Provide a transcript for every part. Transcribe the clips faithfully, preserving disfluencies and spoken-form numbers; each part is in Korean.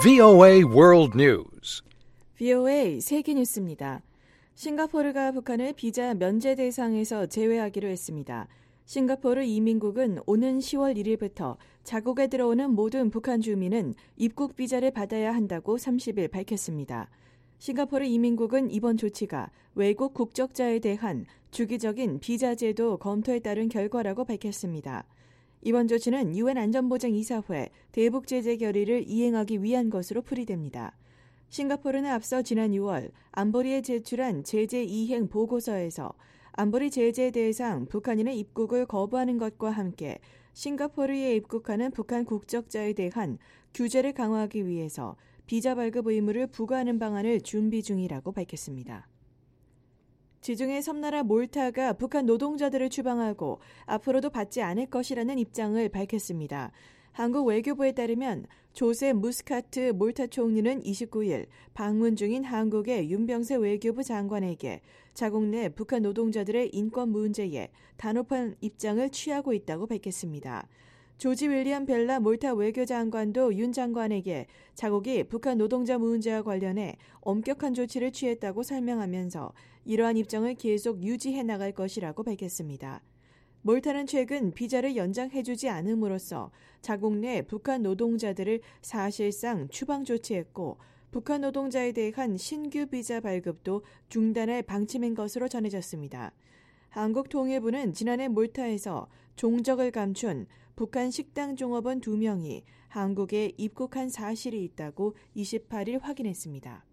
브이오에이 World News. 브이오에이 세계 뉴스입니다. 싱가포르가 북한을 비자 면제 대상에서 제외하기로 했습니다. 싱가포르 이민국은 오는 시월 일일부터 자국에 들어오는 모든 북한 주민은 입국 비자를 받아야 한다고 삼십일 밝혔습니다. 싱가포르 이민국은 이번 조치가 외국 국적자에 대한 주기적인 비자 제도 검토에 따른 결과라고 밝혔습니다. 이번 조치는 유엔 안전보장이사회 대북 제재 결의를 이행하기 위한 것으로 풀이됩니다. 싱가포르는 앞서 지난 유월 안보리에 제출한 제재 이행 보고서에서 안보리 제재 대상 북한인의 입국을 거부하는 것과 함께 싱가포르에 입국하는 북한 국적자에 대한 규제를 강화하기 위해서 비자 발급 의무를 부과하는 방안을 준비 중이라고 밝혔습니다. 지중해 섬나라 몰타가 북한 노동자들을 추방하고 앞으로도 받지 않을 것이라는 입장을 밝혔습니다. 한국 외교부에 따르면 조세 무스카트 몰타 총리는 이십구일 방문 중인 한국의 윤병세 외교부 장관에게 자국 내 북한 노동자들의 인권 문제에 단호한 입장을 취하고 있다고 밝혔습니다. 조지 윌리엄 벨라 몰타 외교장관도 윤 장관에게 자국이 북한 노동자 문제와 관련해 엄격한 조치를 취했다고 설명하면서 이러한 입장을 계속 유지해 나갈 것이라고 밝혔습니다. 몰타는 최근 비자를 연장해주지 않음으로써 자국 내 북한 노동자들을 사실상 추방 조치했고 북한 노동자에 대한 신규 비자 발급도 중단할 방침인 것으로 전해졌습니다. 한국통일부는 지난해 몰타에서 종적을 감춘 북한 식당 종업원 두 명이 한국에 입국한 사실이 있다고 이십팔일 확인했습니다.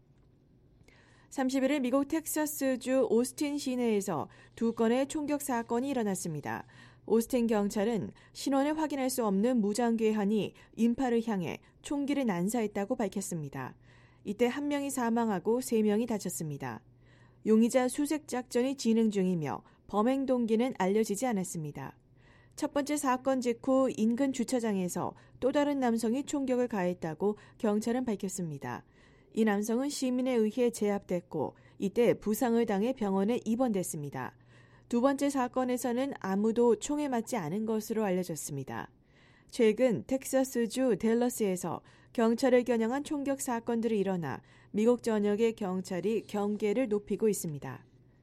삼십일일 미국 텍사스주 오스틴 시내에서 두 건의 총격 사건이 일어났습니다. 오스틴 경찰은 신원을 확인할 수 없는 무장괴한이 인파를 향해 총기를 난사했다고 밝혔습니다. 이때 한 명이 사망하고 세 명이 다쳤습니다. 용의자 수색 작전이 진행 중이며 범행 동기는 알려지지 않았습니다. 첫 번째 사건 직후 인근 주차장에서 또 다른 남성이 총격을 가했다고 경찰은 밝혔습니다. 이 남성은 시민에 의해 제압됐고 이때 부상을 당해 병원에 입원됐습니다. 두 번째 사건에서는 아무도 총에 맞지 않은 것으로 알려졌습니다. 최근 텍사스주 댈러스에서 경찰을 겨냥한 총격 사건들이 일어나 미국 전역의 경찰이 경계를 높이고 있습니다.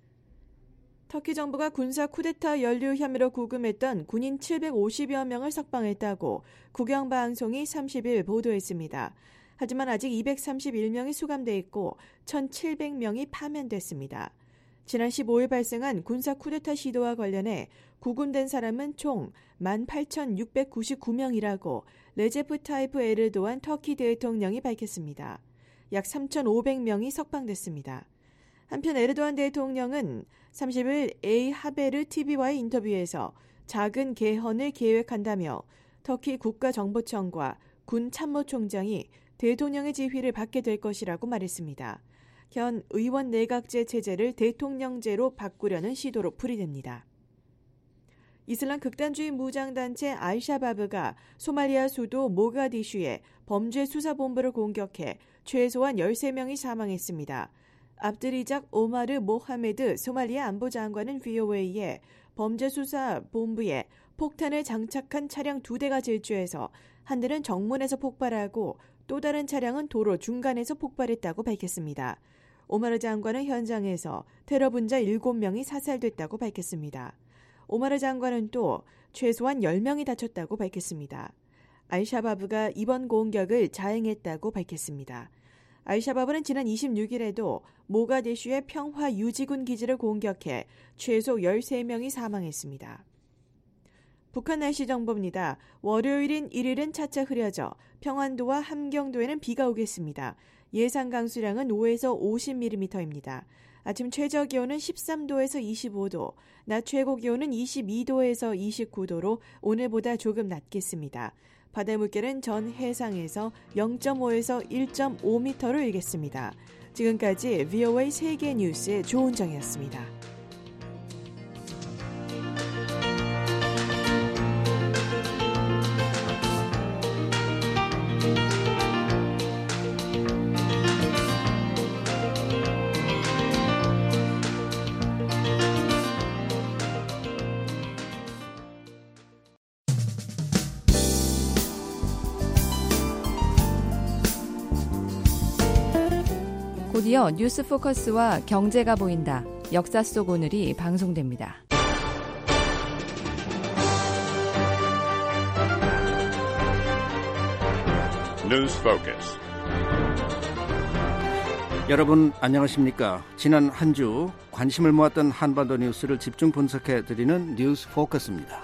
터키 정부가 군사 쿠데타 연루 혐의로 구금했던 군인 칠백오십여 명을 석방했다고 국영방송이 삼십일 보도했습니다. 하지만 아직 이백삼십일 명이 수감돼 있고 천칠백 명이 파면됐습니다. 지난 십오일 발생한 군사 쿠데타 시도와 관련해 구금된 사람은 총 만 팔천육백구십구 명이라고 레제프 타이프 에르도안 터키 대통령이 밝혔습니다. 약 삼천오백 명이 석방됐습니다. 한편 에르도안 대통령은 삼십일 A 하베르 티비와의 인터뷰에서 작은 개헌을 계획한다며 터키 국가정보청과 군 참모총장이 대통령의 지휘를 받게 될 것이라고 말했습니다. 현 의원 내각제 체제를 대통령제로 바꾸려는 시도로 풀이됩니다. 이슬람 극단주의 무장단체 알샤바브가 소말리아 수도 모가디슈에 범죄 수사본부를 공격해 최소한 열세 명이 사망했습니다. 압드리작 오마르 모하메드 소말리아 안보장관은 브이오에이에 범죄수사본부에 폭탄을 장착한 차량 두 대가 질주해서 한 대는 정문에서 폭발하고 또 다른 차량은 도로 중간에서 폭발했다고 밝혔습니다. 오마르 장관은 현장에서 테러 분자 일곱 명이 사살됐다고 밝혔습니다. 오마르 장관은 또 최소한 열 명이 다쳤다고 밝혔습니다. 알샤바브가 이번 공격을 자행했다고 밝혔습니다. 알샤바브는 지난 이십육일에도 모가디슈의 평화유지군 기지를 공격해 최소 열세 명이 사망했습니다. 북한 날씨 정보입니다. 월요일인 일일은 차차 흐려져 평안도와 함경도에는 비가 오겠습니다. 예상 강수량은 오에서 오십 밀리미터입니다. 아침 최저 기온은 십삼도에서 이십오도, 낮 최고 기온은 이십이도에서 이십구도로 오늘보다 조금 낮겠습니다. 바다 물결은 전 해상에서 영점오에서 일점오 미터로 일겠습니다. 지금까지 브이오에이 세계 뉴스의 조은정이었습니다. 곧이어 뉴스 포커스와 경제가 보인다. 역사 속 오늘이 방송됩니다. 뉴스 포커스. 여러분 안녕하십니까? 지난 한 주 관심을 모았던 한반도 뉴스를 집중 분석해드리는 뉴스 포커스입니다.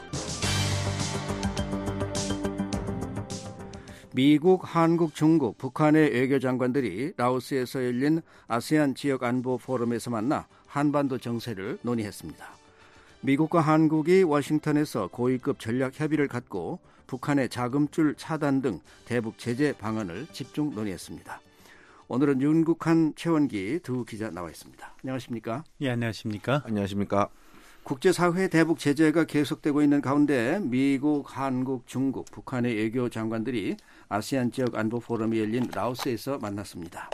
미국, 한국, 중국, 북한의 외교장관들이 라오스에서 열린 아세안 지역 안보 포럼에서 만나 한반도 정세를 논의했습니다. 미국과 한국이 워싱턴에서 고위급 전략 협의를 갖고 북한의 자금줄 차단 등 대북 제재 방안을 집중 논의했습니다. 오늘은 윤국한, 최원기 두 기자 나와 있습니다. 안녕하십니까? 예, 안녕하십니까? 안녕하십니까? 국제사회 대북 제재가 계속되고 있는 가운데 미국, 한국, 중국, 북한의 외교 장관들이 아세안 지역 안보 포럼이 열린 라오스에서 만났습니다.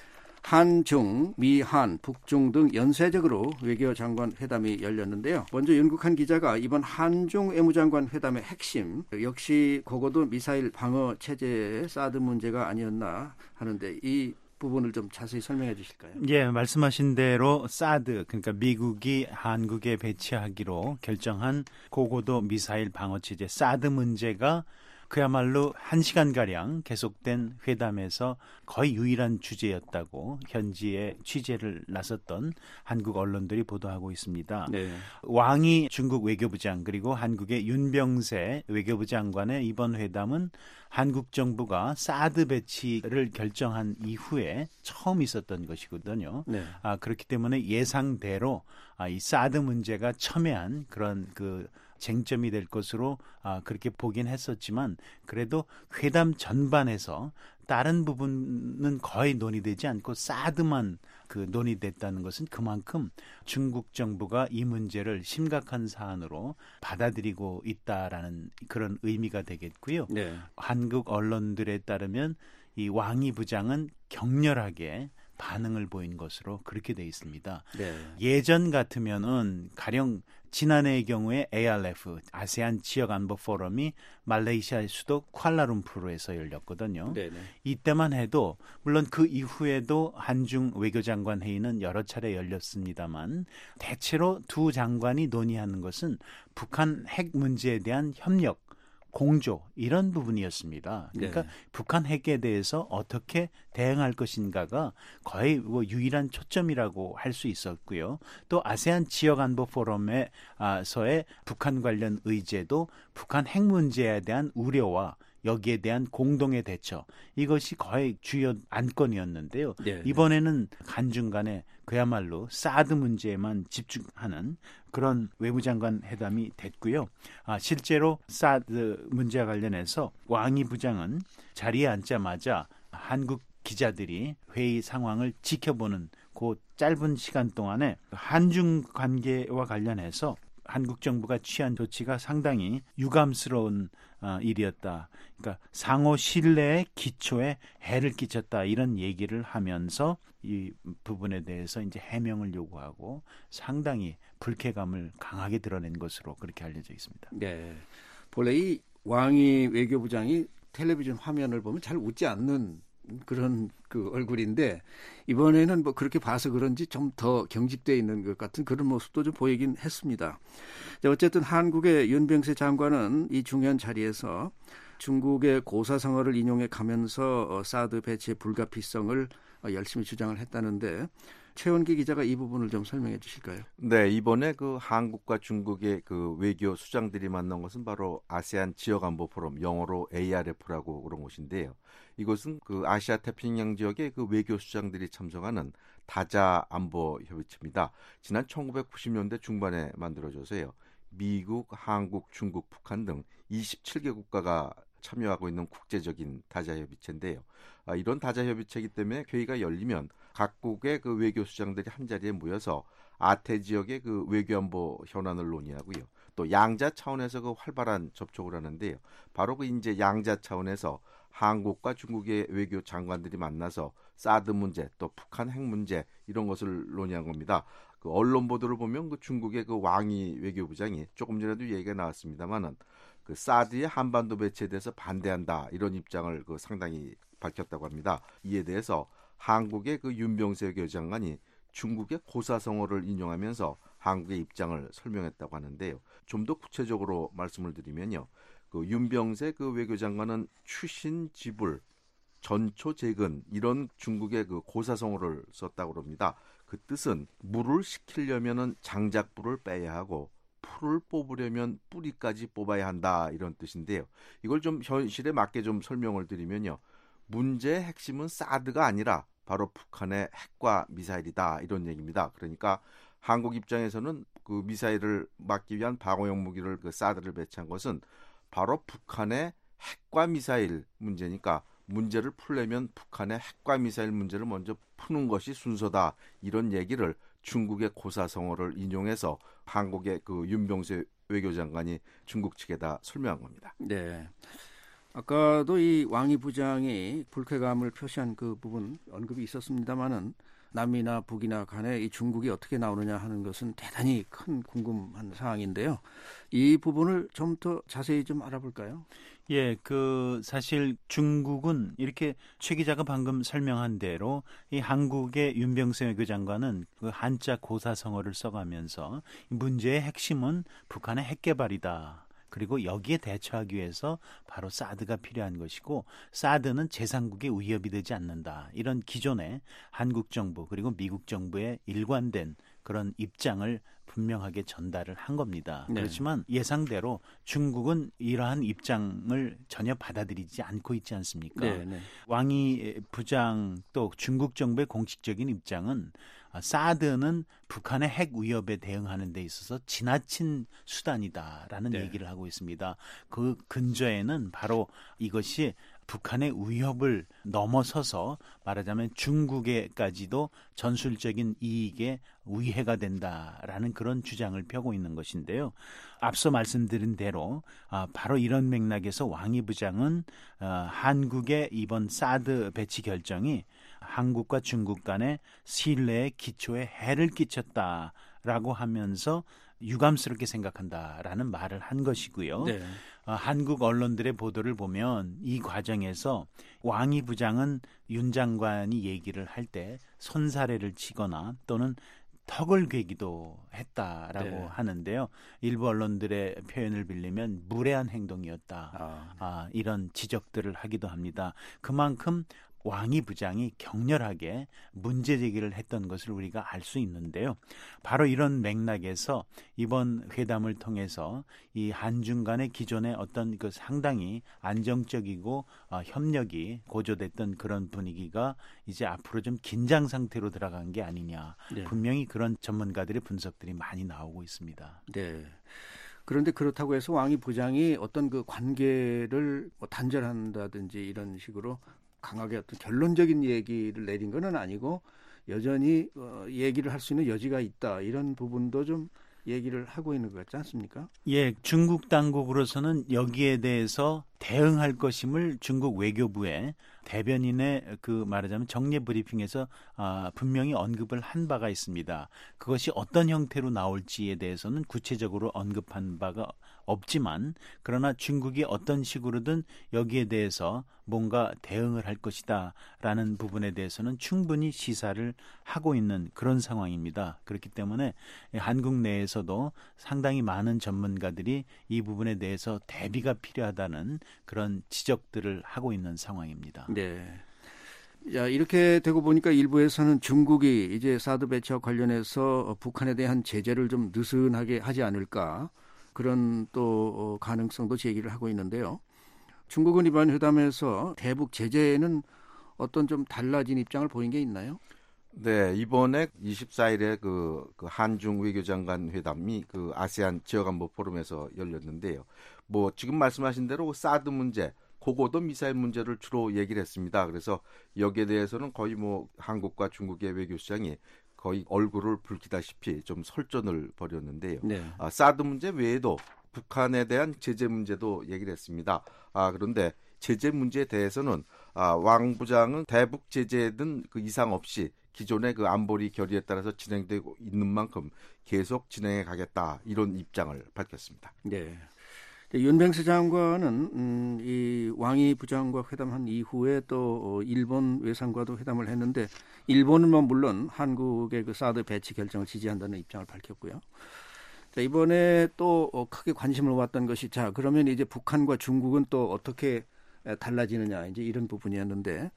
한중, 미한, 북중 등 연쇄적으로 외교장관 회담이 열렸는데요. 먼저 윤국한 기자가 이번 한중 외무장관 회담의 핵심, 역시 고고도 미사일 방어 체제 사드 문제가 아니었나 하는데 이 부분을 좀 자세히 설명해 주실까요? 예, 말씀하신 대로 사드, 그러니까 미국이 한국에 배치하기로 결정한 고고도 미사일 방어 체제 사드 문제가 그야말로 한 시간가량 계속된 회담에서 거의 유일한 주제였다고 현지에 취재를 나섰던 한국 언론들이 보도하고 있습니다. 네. 왕이 중국 외교부장 그리고 한국의 윤병세 외교부 장관의 이번 회담은 한국 정부가 사드 배치를 결정한 이후에 처음 있었던 것이거든요. 네. 아, 그렇기 때문에 예상대로 아, 이 사드 문제가 첨예한 그런 그 쟁점이 될 것으로 아, 그렇게 보긴 했었지만 그래도 회담 전반에서 다른 부분은 거의 논의되지 않고 사드만 그 논의됐다는 것은 그만큼 중국 정부가 이 문제를 심각한 사안으로 받아들이고 있다라는 그런 의미가 되겠고요. 네. 한국 언론들에 따르면 이 왕이 부장은 격렬하게 반응을 보인 것으로 그렇게 돼 있습니다. 네. 예전 같으면은 가령 지난해의 경우에 에이알에프 아세안 지역 안보 포럼이 말레이시아의 수도 쿠알라룸푸르에서 열렸거든요. 네네. 이때만 해도 물론 그 이후에도 한중 외교장관 회의는 여러 차례 열렸습니다만 대체로 두 장관이 논의하는 것은 북한 핵 문제에 대한 협력 공조 이런 부분이었습니다. 그러니까 네. 북한 핵에 대해서 어떻게 대응할 것인가가 거의 뭐 유일한 초점이라고 할 수 있었고요. 또 아세안 지역 안보 포럼에서의 북한 관련 의제도 북한 핵 문제에 대한 우려와 여기에 대한 공동의 대처 이것이 거의 주요 안건이었는데요. 네. 이번에는 한중 간에 그야말로 사드 문제에만 집중하는 그런 외무장관 회담이 됐고요. 아, 실제로 사드 문제와 관련해서 왕이 부장은 자리에 앉자마자 한국 기자들이 회의 상황을 지켜보는 그 짧은 시간 동안에 한중 관계와 관련해서 한국 정부가 취한 조치가 상당히 유감스러운 어, 일이었다. 그러니까 상호 신뢰의 기초에 해를 끼쳤다. 이런 얘기를 하면서 이 부분에 대해서 이제 해명을 요구하고 상당히 불쾌감을 강하게 드러낸 것으로 그렇게 알려져 있습니다. 네. 본래 이 왕이 외교부장이 텔레비전 화면을 보면 잘 웃지 않는 그런 그 얼굴인데 이번에는 뭐 그렇게 봐서 그런지 좀 더 경직되어 있는 것 같은 그런 모습도 좀 보이긴 했습니다. 어쨌든 한국의 윤병세 장관은 이 중요한 자리에서 중국의 고사성어를 인용해 가면서 사드 배치의 불가피성을 열심히 주장을 했다는데 최원기 기자가 이 부분을 좀 설명해 주실까요? 네, 이번에 그 한국과 중국의 그 외교 수장들이 만난 것은 바로 아세안 지역안보 포럼, 영어로 에이알에프라고 그런 곳인데요. 이곳은 그 아시아 태평양 지역의 그 외교 수장들이 참석하는 다자 안보 협의체입니다. 지난 천구백구십 년대 중반에 만들어져서요. 미국, 한국, 중국, 북한 등 이십칠 개 국가가 참여하고 있는 국제적인 다자협의체인데요. 아, 이런 다자협의체이기 때문에 회의가 열리면 각국의 그 외교 수장들이 한 자리에 모여서 아태 지역의 그 외교안보 현안을 논의하고요. 또 양자 차원에서 그 활발한 접촉을 하는데요. 바로 그 이제 양자 차원에서 한국과 중국의 외교 장관들이 만나서 사드 문제, 또 북한 핵 문제 이런 것을 논의한 겁니다. 그 언론 보도를 보면 그 중국의 그 왕이 외교부장이 조금 전에도 얘기가 나왔습니다만은 그 사드의 한반도 배치에 대해서 반대한다 이런 입장을 그 상당히 밝혔다고 합니다. 이에 대해서 한국의 그 윤병세 외교장관이 중국의 고사성어를 인용하면서 한국의 입장을 설명했다고 하는데요. 좀 더 구체적으로 말씀을 드리면요. 그 윤병세 그 외교장관은 추신 지불, 전초 재근 이런 중국의 그 고사성어를 썼다고 합니다. 그 뜻은 물을 식히려면은 장작불을 빼야 하고 풀을 뽑으려면 뿌리까지 뽑아야 한다 이런 뜻인데요. 이걸 좀 현실에 맞게 좀 설명을 드리면요. 문제의 핵심은 사드가 아니라 바로 북한의 핵과 미사일이다 이런 얘기입니다. 그러니까 한국 입장에서는 그 미사일을 막기 위한 방어용 무기를 그 사드를 배치한 것은 바로 북한의 핵과 미사일 문제니까 문제를 풀려면 북한의 핵과 미사일 문제를 먼저 푸는 것이 순서다 이런 얘기를 중국의 고사성어를 인용해서 한국의 그 윤병세 외교장관이 중국 측에다 설명한 겁니다. 네. 아까도 이 왕이 부장이 불쾌감을 표시한 그 부분 언급이 있었습니다마는 남이나 북이나 간에 이 중국이 어떻게 나오느냐 하는 것은 대단히 큰 궁금한 사항인데요. 이 부분을 좀 더 자세히 좀 알아볼까요? 예, 그 사실 중국은 이렇게 최 기자가 방금 설명한 대로 이 한국의 윤병세 외교장관은 그 한자 고사성어를 써가면서 문제의 핵심은 북한의 핵 개발이다. 그리고 여기에 대처하기 위해서 바로 사드가 필요한 것이고 사드는 제삼국의 위협이 되지 않는다. 이런 기존의 한국 정부 그리고 미국 정부의 일관된 그런 입장을 분명하게 전달을 한 겁니다. 네. 그렇지만 예상대로 중국은 이러한 입장을 전혀 받아들이지 않고 있지 않습니까? 네, 네. 왕이 부장 또 중국 정부의 공식적인 입장은 사드는 북한의 핵 위협에 대응하는 데 있어서 지나친 수단이다라는 네. 얘기를 하고 있습니다. 그 근저에는 바로 이것이 북한의 위협을 넘어서서 말하자면 중국에까지도 전술적인 이익에 위해가 된다라는 그런 주장을 펴고 있는 것인데요. 앞서 말씀드린 대로 바로 이런 맥락에서 왕이 부장은 한국의 이번 사드 배치 결정이 한국과 중국 간의 신뢰의 기초에 해를 끼쳤다라고 하면서 유감스럽게 생각한다라는 말을 한 것이고요. 네. 어, 한국 언론들의 보도를 보면 이 과정에서 왕이 부장은 윤 장관이 얘기를 할 때 손사래를 치거나 또는 턱을 괴기도 했다라고 네. 하는데요. 일부 언론들의 표현을 빌리면 무례한 행동이었다. 아. 아, 이런 지적들을 하기도 합니다. 그만큼 왕이 부장이 격렬하게 문제 제기를 했던 것을 우리가 알 수 있는데요. 바로 이런 맥락에서 이번 회담을 통해서 이 한중 간의 기존의 어떤 그 상당히 안정적이고 어, 협력이 고조됐던 그런 분위기가 이제 앞으로 좀 긴장 상태로 들어간 게 아니냐. 네. 분명히 그런 전문가들의 분석들이 많이 나오고 있습니다. 네. 그런데 그렇다고 해서 왕이 부장이 어떤 그 관계를 뭐 단절한다든지 이런 식으로 강하게 어떤 결론적인 얘기를 내린 건 아니고 여전히 어, 얘기를 할 수 있는 여지가 있다. 이런 부분도 좀 얘기를 하고 있는 것 같지 않습니까? 예, 중국 당국으로서는 여기에 대해서 대응할 것임을 중국 외교부의 대변인의 그 말하자면 정례 브리핑에서 아, 분명히 언급을 한 바가 있습니다. 그것이 어떤 형태로 나올지에 대해서는 구체적으로 언급한 바가 없지만 그러나 중국이 어떤 식으로든 여기에 대해서 뭔가 대응을 할 것이다라는 부분에 대해서는 충분히 시사를 하고 있는 그런 상황입니다. 그렇기 때문에 한국 내에서도 상당히 많은 전문가들이 이 부분에 대해서 대비가 필요하다는 그런 지적들을 하고 있는 상황입니다. 네. 야, 이렇게 되고 보니까 일부에서는 중국이 이제 사드 배치와 관련해서 북한에 대한 제재를 좀 느슨하게 하지 않을까 그런 또 가능성도 제기를 하고 있는데요. 중국은 이번 회담에서 대북 제재에는 어떤 좀 달라진 입장을 보인 게 있나요? 네, 이번에 이십사일에 그, 그 한중 외교장관 회담이 그 아세안 지역안보 포럼에서 열렸는데요. 뭐 지금 말씀하신 대로 사드 문제, 고고도 미사일 문제를 주로 얘기를 했습니다. 그래서 여기에 대해서는 거의 뭐 한국과 중국의 외교수장이 거의 얼굴을 붉히다시피 좀 설전을 벌였는데요. 네. 아, 사드 문제 외에도 북한에 대한 제재 문제도 얘기를 했습니다. 아, 그런데 제재 문제에 대해서는 아, 왕 부장은 대북 제재든 그 이상 없이 기존의 그 안보리 결의에 따라서 진행되고 있는 만큼 계속 진행해 가겠다 이런 입장을 밝혔습니다. 네. 윤병세 장관은 음, 이 왕이 부장과 회담한 이후에 또 일본 외상과도 회담을 했는데 일본은 뭐 물론 한국의 그 사드 배치 결정을 지지한다는 입장을 밝혔고요. 자, 이번에 또 크게 관심을 모았던 것이 자 그러면 이제 북한과 중국은 또 어떻게 달라지느냐 이제 이런 부분이었는데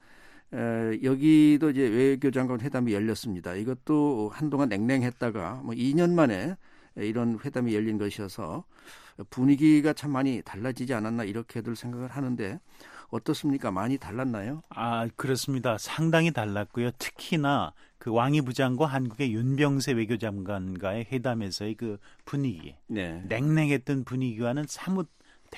에, 여기도 이제 외교장관 회담이 열렸습니다. 이것도 한동안 냉랭했다가 뭐 이 년 만에 이런 회담이 열린 것이어서 분위기가 참 많이 달라지지 않았나 이렇게들 생각을 하는데 어떻습니까? 많이 달랐나요? 아, 그렇습니다. 상당히 달랐고요. 특히나 그 왕이 부장과 한국의 윤병세 외교장관과의 회담에서의 그 분위기, 네. 냉랭했던 분위기와는 사뭇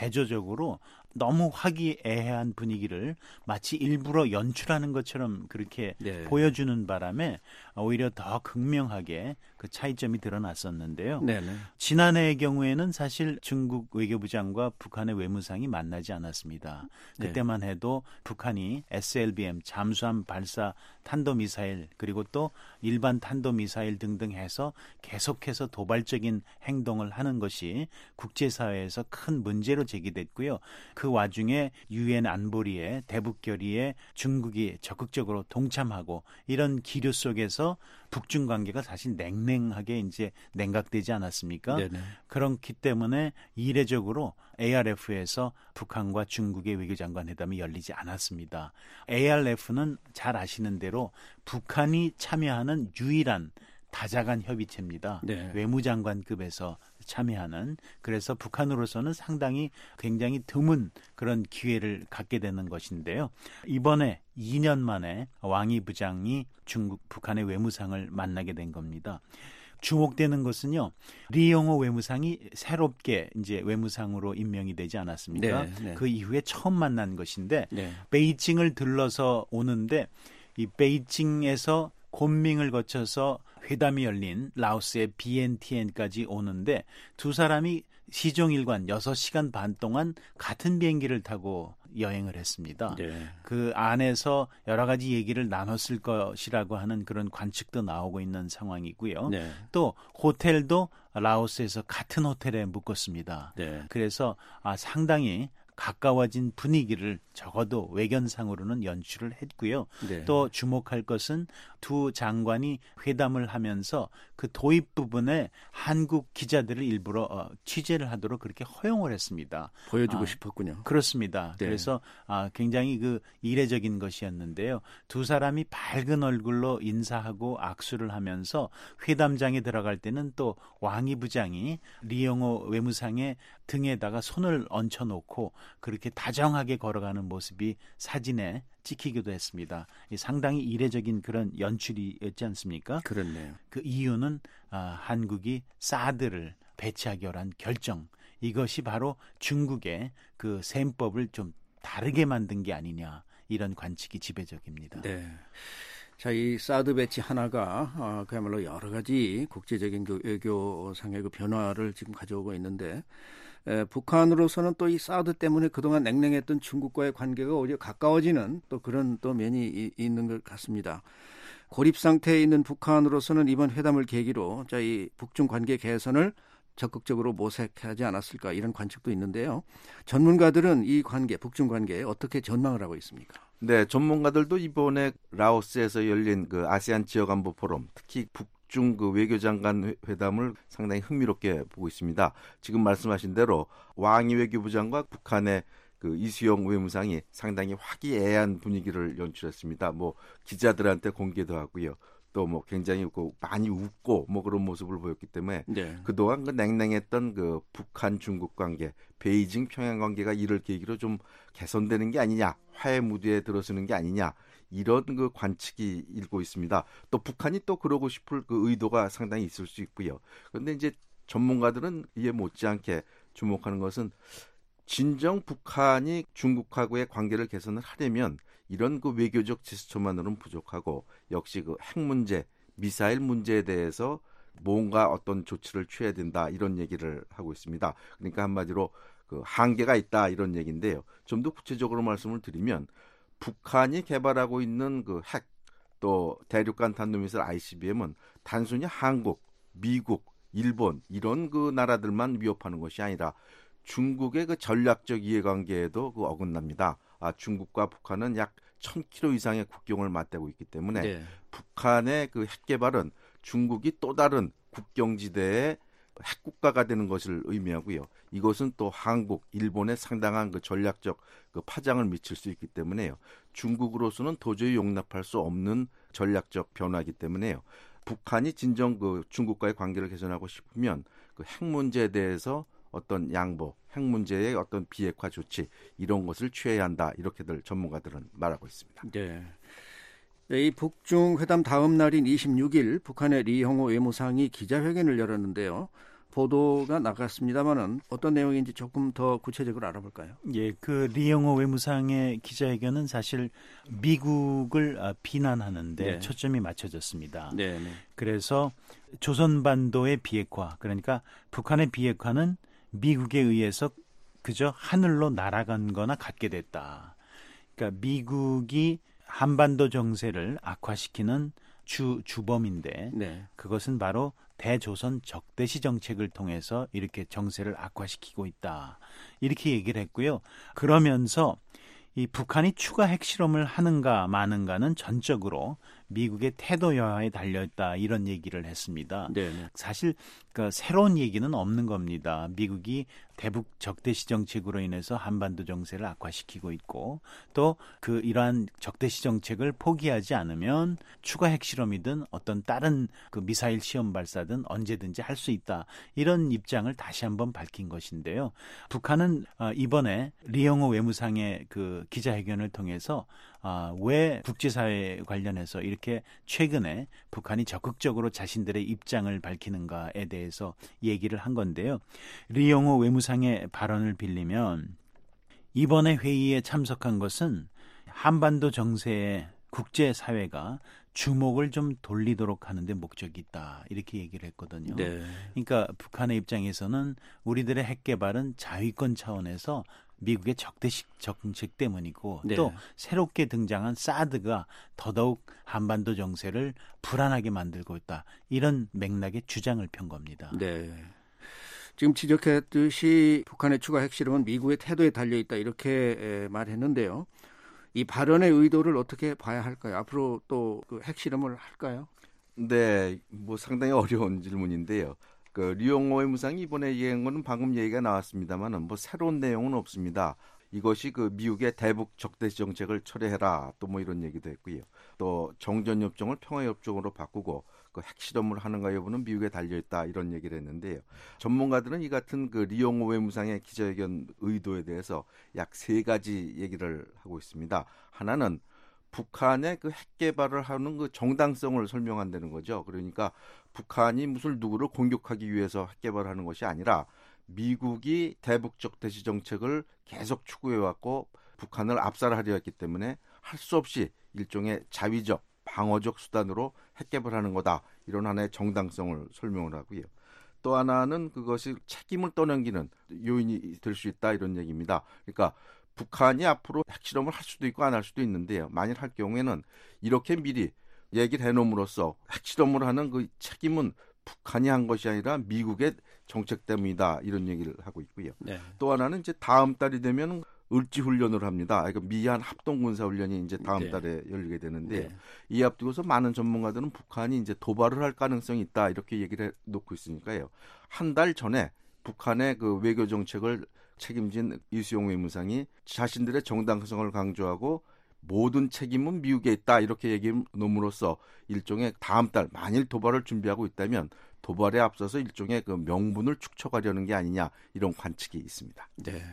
대조적으로 너무 화기애애한 분위기를 마치 일부러 연출하는 것처럼 그렇게 네. 보여주는 바람에 오히려 더 극명하게 그 차이점이 드러났었는데요. 네네. 지난해의 경우에는 사실 중국 외교부장과 북한의 외무상이 만나지 않았습니다. 그때만 해도 북한이 에스엘비엠 잠수함 발사 탄도미사일 그리고 또 일반 탄도미사일 등등 해서 계속해서 도발적인 행동을 하는 것이 국제사회에서 큰 문제로 제기됐고요. 그 와중에 유엔 안보리에 대북 결의에 중국이 적극적으로 동참하고 이런 기류 속에서 북중 관계가 사실 냉랭하게 이제 냉각되지 않았습니까? 네네. 그렇기 때문에 이례적으로 에이알에프에서 북한과 중국의 외교장관 회담이 열리지 않았습니다. 에이알에프는 잘 아시는 대로 북한이 참여하는 유일한 다자간 협의체입니다. 네. 외무장관급에서 참여하는 그래서 북한으로서는 상당히 굉장히 드문 그런 기회를 갖게 되는 것인데요. 이번에 이 년 만에 왕이 부장이 중국 북한의 외무상을 만나게 된 겁니다. 주목되는 것은요. 리용호 외무상이 새롭게 이제 외무상으로 임명이 되지 않았습니까? 네, 네. 그 이후에 처음 만난 것인데 네. 베이징을 들러서 오는데 이 베이징에서 곤밍을 거쳐서 회담이 열린 라오스의 비엔티엔까지 오는데 두 사람이 시종일관 여섯 시간 반 동안 같은 비행기를 타고 여행을 했습니다. 네. 그 안에서 여러 가지 얘기를 나눴을 것이라고 하는 그런 관측도 나오고 있는 상황이고요. 네. 또 호텔도 라오스에서 같은 호텔에 묵었습니다. 네. 그래서 아, 상당히 가까워진 분위기를 적어도 외견상으로는 연출을 했고요. 네. 또 주목할 것은 두 장관이 회담을 하면서 그 도입 부분에 한국 기자들을 일부러 어, 취재를 하도록 그렇게 허용을 했습니다. 보여주고 아, 싶었군요. 그렇습니다. 네. 그래서 아, 굉장히 그 이례적인 것이었는데요. 두 사람이 밝은 얼굴로 인사하고 악수를 하면서 회담장에 들어갈 때는 또 왕이 부장이 리용호 외무상의 등에다가 손을 얹혀놓고 그렇게 다정하게 걸어가는 모습이 사진에 찍히기도 했습니다. 상당히 이례적인 그런 연출이었지 않습니까? 그렇네요. 그 이유는 아, 한국이 사드를 배치하기로 한 결정. 이것이 바로 중국의 그 셈법을 좀 다르게 만든 게 아니냐. 이런 관측이 지배적입니다. 네. 자, 이 사드 배치 하나가 아, 그야말로 여러 가지 국제적인 그 외교상의 그 변화를 지금 가져오고 있는데 에, 북한으로서는 또 이 사드 때문에 그동안 냉랭했던 중국과의 관계가 오히려 가까워지는 또 그런 또 면이 이, 있는 것 같습니다. 고립 상태에 있는 북한으로서는 이번 회담을 계기로 자, 이 북중 관계 개선을 적극적으로 모색하지 않았을까 이런 관측도 있는데요. 전문가들은 이 관계, 북중 관계에 어떻게 전망을 하고 있습니까? 네, 전문가들도 이번에 라오스에서 열린 그 아세안 지역안보 포럼, 특히 북중 그 외교장관 회담을 상당히 흥미롭게 보고 있습니다. 지금 말씀하신 대로 왕이 외교부장과 북한의 그 이수영 외무상이 상당히 화기애애한 분위기를 연출했습니다. 뭐 기자들한테 공개도 하고요. 또 뭐 굉장히 많이 웃고 뭐 그런 모습을 보였기 때문에 네. 그동안 그 냉랭했던 그 북한 중국 관계, 베이징 평양 관계가 이를 계기로 좀 개선되는 게 아니냐, 화해 무드에 들어서는 게 아니냐 이런 그 관측이 일고 있습니다. 또 북한이 또 그러고 싶을 그 의도가 상당히 있을 수 있고요. 그런데 이제 전문가들은 이에 못지않게 주목하는 것은 진정 북한이 중국하고의 관계를 개선을 하려면 이런 그 외교적 제스처만으로는 부족하고 역시 그 핵 문제, 미사일 문제에 대해서 뭔가 어떤 조치를 취해야 된다 이런 얘기를 하고 있습니다. 그러니까 한마디로 그 한계가 있다 이런 얘기인데요. 좀 더 구체적으로 말씀을 드리면 북한이 개발하고 있는 그 핵 또 대륙간 탄도미사일 아이씨비엠은 단순히 한국, 미국, 일본 이런 그 나라들만 위협하는 것이 아니라 중국의 그 전략적 이해관계에도 그 어긋납니다. 아, 중국과 북한은 약 천 킬로미터 이상의 국경을 맞대고 있기 때문에 네. 북한의 그 핵 개발은 중국이 또 다른 국경지대의 핵국가가 되는 것을 의미하고요. 이것은 또 한국, 일본에 상당한 그 전략적 그 파장을 미칠 수 있기 때문에요. 중국으로서는 도저히 용납할 수 없는 전략적 변화이기 때문에요. 북한이 진정 그 중국과의 관계를 개선하고 싶으면 그 핵 문제에 대해서 어떤 양보, 핵 문제의 어떤 비핵화 조치 이런 것을 취해야 한다. 이렇게들 전문가들은 말하고 있습니다. 네. 네, 이 북중 회담 다음 날인 이십육 일 북한의 리형호 외무상이 기자회견을 열었는데요. 보도가 나갔습니다만은 어떤 내용인지 조금 더 구체적으로 알아볼까요? 예, 그 리형호 외무상의 기자회견은 사실 미국을 비난하는데 네. 초점이 맞춰졌습니다. 네, 네. 그래서 조선반도의 비핵화, 그러니까 북한의 비핵화는 미국에 의해서 그저 하늘로 날아간 거나 같게 됐다. 그러니까 미국이 한반도 정세를 악화시키는 주, 주범인데 네. 그것은 바로 대조선 적대시 정책을 통해서 이렇게 정세를 악화시키고 있다. 이렇게 얘기를 했고요. 그러면서 이 북한이 추가 핵실험을 하는가 마는가는 전적으로 미국의 태도 여하에 달려있다 이런 얘기를 했습니다. 네네. 사실 그 새로운 얘기는 없는 겁니다. 미국이 대북 적대시 정책으로 인해서 한반도 정세를 악화시키고 있고 또 그 이러한 적대시 정책을 포기하지 않으면 추가 핵실험이든 어떤 다른 그 미사일 시험 발사든 언제든지 할 수 있다. 이런 입장을 다시 한번 밝힌 것인데요. 북한은 이번에 리형호 외무상의 그 기자회견을 통해서 아, 왜 국제사회 관련해서 이렇게 최근에 북한이 적극적으로 자신들의 입장을 밝히는가에 대해서 얘기를 한 건데요. 리형호 외무상의 발언을 빌리면 이번에 회의에 참석한 것은 한반도 정세에 국제사회가 주목을 좀 돌리도록 하는 데 목적이 있다. 이렇게 얘기를 했거든요. 네. 그러니까 북한의 입장에서는 우리들의 핵 개발은 자위권 차원에서 미국의 적대식 정책 때문이고 네. 또 새롭게 등장한 사드가 더더욱 한반도 정세를 불안하게 만들고 있다. 이런 맥락의 주장을 편 겁니다. 네. 지금 지적했듯이 북한의 추가 핵실험은 미국의 태도에 달려있다. 이렇게 말했는데요. 이 발언의 의도를 어떻게 봐야 할까요? 앞으로 또 그 핵실험을 할까요? 네. 뭐 상당히 어려운 질문인데요. 그 리형호 외무상이 이번에 얘기한 거는 방금 얘기가 나왔습니다만은 뭐 새로운 내용은 없습니다. 이것이 그 미국의 대북 적대시 정책을 철회해라 또 뭐 이런 얘기도 했고요. 또 정전협정을 평화협정으로 바꾸고 그 핵실험을 하는가 여부는 미국에 달려있다 이런 얘기를 했는데요. 전문가들은 이 같은 그 리형호 외무상의 기자회견 의도에 대해서 약 세 가지 얘기를 하고 있습니다. 하나는 북한의 그 핵 개발을 하는 그 정당성을 설명한다는 거죠. 그러니까 북한이 무슨 누구를 공격하기 위해서 핵 개발하는 것이 아니라 미국이 대북 적대시 정책을 계속 추구해왔고 북한을 압살하려 했기 때문에 할 수 없이 일종의 자위적, 방어적 수단으로 핵 개발하는 거다. 이런 하나의 정당성을 설명을 하고요. 또 하나는 그것이 책임을 떠넘기는 요인이 될 수 있다. 이런 얘기입니다. 그러니까 북한이 앞으로 핵실험을 할 수도 있고 안 할 수도 있는데요. 만일 할 경우에는 이렇게 미리 얘기를 해놓음으로써 핵실험을 하는 그 책임은 북한이 한 것이 아니라 미국의 정책 때문이다. 이런 얘기를 하고 있고요. 네. 또 하나는 이제 다음 달이 되면 을지 훈련을 합니다. 그러니까 미한 합동군사 훈련이 이제 다음 네. 달에 열리게 되는데 네. 이 앞두고서 많은 전문가들은 북한이 이제 도발을 할 가능성이 있다. 이렇게 얘기를 해 놓고 있으니까요. 한 달 전에 북한의 그 외교 정책을 책임진 이수용 외무상이 자신들의 정당성을 강조하고 모든 책임은 미국에 있다 이렇게 얘기해 놓음으로써 일종의 다음 달 만일 도발을 준비하고 있다면 도발에 앞서서 일종의 그 명분을 축적하려는 게 아니냐 이런 관측이 있습니다. 네.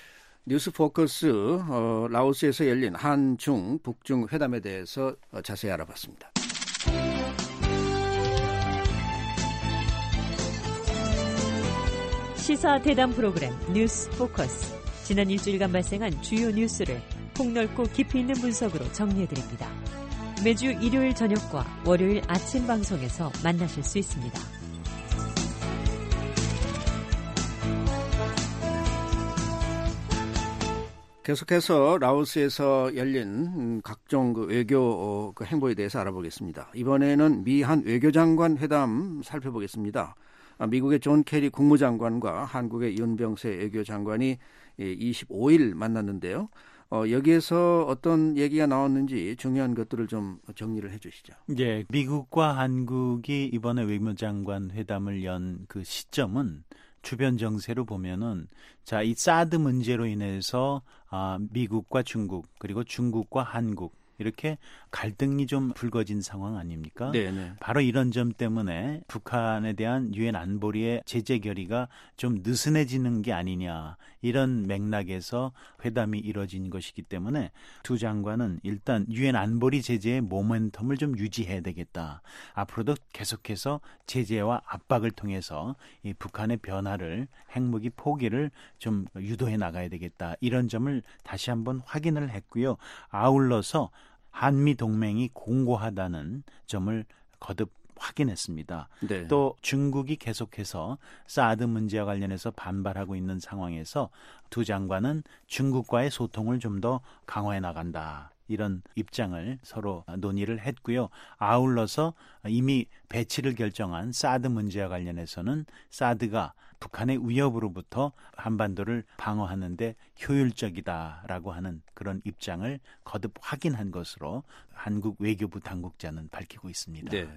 뉴스 포커스 어, 라오스에서 열린 한중 북중 회담에 대해서 어, 자세히 알아봤습니다. 시사 대담 프로그램 뉴스 포커스. 지난 일주일간 발생한 주요 뉴스를 폭넓고 깊이 있는 분석으로 정리해드립니다. 매주 일요일 저녁과 월요일 아침 방송에서 만나실 수 있습니다. 계속해서 라오스에서 열린 각종 그 외교 그 행보에 대해서 알아보겠습니다. 이번에는 미한 외교장관 회담 살펴보겠습니다. 미국의 존 케리 국무장관과 한국의 윤병세 외교장관이 이십오 일 만났는데요. 어, 여기에서 어떤 얘기가 나왔는지 중요한 것들을 좀 정리를 해 주시죠. 예, 미국과 한국이 이번에 외무장관 회담을 연 그 시점은 주변 정세로 보면은 자, 이 사드 문제로 인해서 아, 미국과 중국 그리고 중국과 한국 이렇게 갈등이 좀 불거진 상황 아닙니까? 네네. 바로 이런 점 때문에 북한에 대한 유엔 안보리의 제재 결의가 좀 느슨해지는 게 아니냐 이런 맥락에서 회담이 이뤄진 것이기 때문에 두 장관은 일단 유엔 안보리 제재의 모멘텀을 좀 유지해야 되겠다. 앞으로도 계속해서 제재와 압박을 통해서 이 북한의 변화를 핵무기 포기를 좀 유도해 나가야 되겠다. 이런 점을 다시 한번 확인을 했고요. 아울러서 한미 동맹이 공고하다는 점을 거듭 확인했습니다. 네. 또 중국이 계속해서 사드 문제와 관련해서 반발하고 있는 상황에서 두 장관은 중국과의 소통을 좀 더 강화해 나간다. 이런 입장을 서로 논의를 했고요. 아울러서 이미 배치를 결정한 사드 문제와 관련해서는 사드가 북한의 위협으로부터 한반도를 방어하는 데 효율적이다라고 하는 그런 입장을 거듭 확인한 것으로 한국 외교부 당국자는 밝히고 있습니다. 네.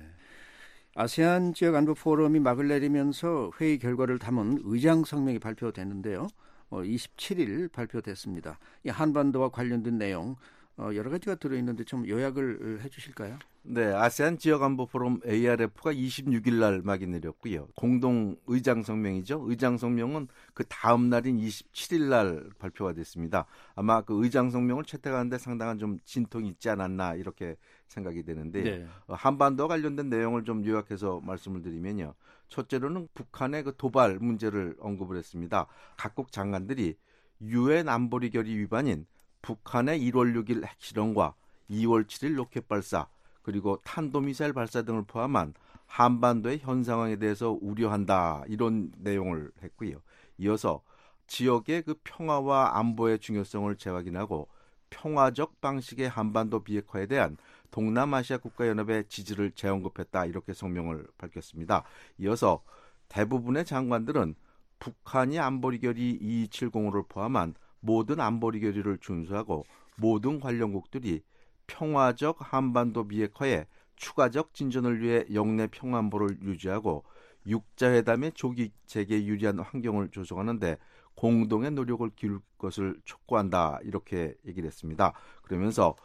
아세안 지역 안보 포럼이 막을 내리면서 회의 결과를 담은 의장 성명이 발표됐는데요. 어, 이십칠 일 발표됐습니다. 이 한반도와 관련된 내용 어, 여러 가지가 들어있는데 좀 요약을 해주실까요? 네, 아세안 지역안보 포럼 에이알에프가 이십육 일 날 막이 내렸고요. 공동 의장 성명이죠. 의장 성명은 그 다음 날인 이십칠 일 날 발표가 됐습니다. 아마 그 의장 성명을 채택하는데 상당한 좀 진통이 있지 않았나 이렇게 생각이 되는데 네. 한반도와 관련된 내용을 좀 요약해서 말씀을 드리면요. 첫째로는 북한의 그 도발 문제를 언급을 했습니다. 각국 장관들이 유엔 안보리 결의 위반인 북한의 일월 육일 핵실험과 이월 칠일 로켓 발사 그리고 탄도미사일 발사 등을 포함한 한반도의 현 상황에 대해서 우려한다 이런 내용을 했고요. 이어서 지역의 그 평화와 안보의 중요성을 재확인하고 평화적 방식의 한반도 비핵화에 대한 동남아시아 국가연합의 지지를 재언급했다 이렇게 성명을 밝혔습니다. 이어서 대부분의 장관들은 북한이 안보리 결의 이이칠공오를 포함한 모든 안보리 결의를 준수하고 모든 관련국들이 평화적 한반도 비핵화에 추가적 진전을 위해 영내 평화안보를 유지하고 육자회담의 조기 재개에 유리한 환경을 조성하는 데 공동의 노력을 기울일 것을 촉구한다 이렇게 얘기를 했습니다. 그러면서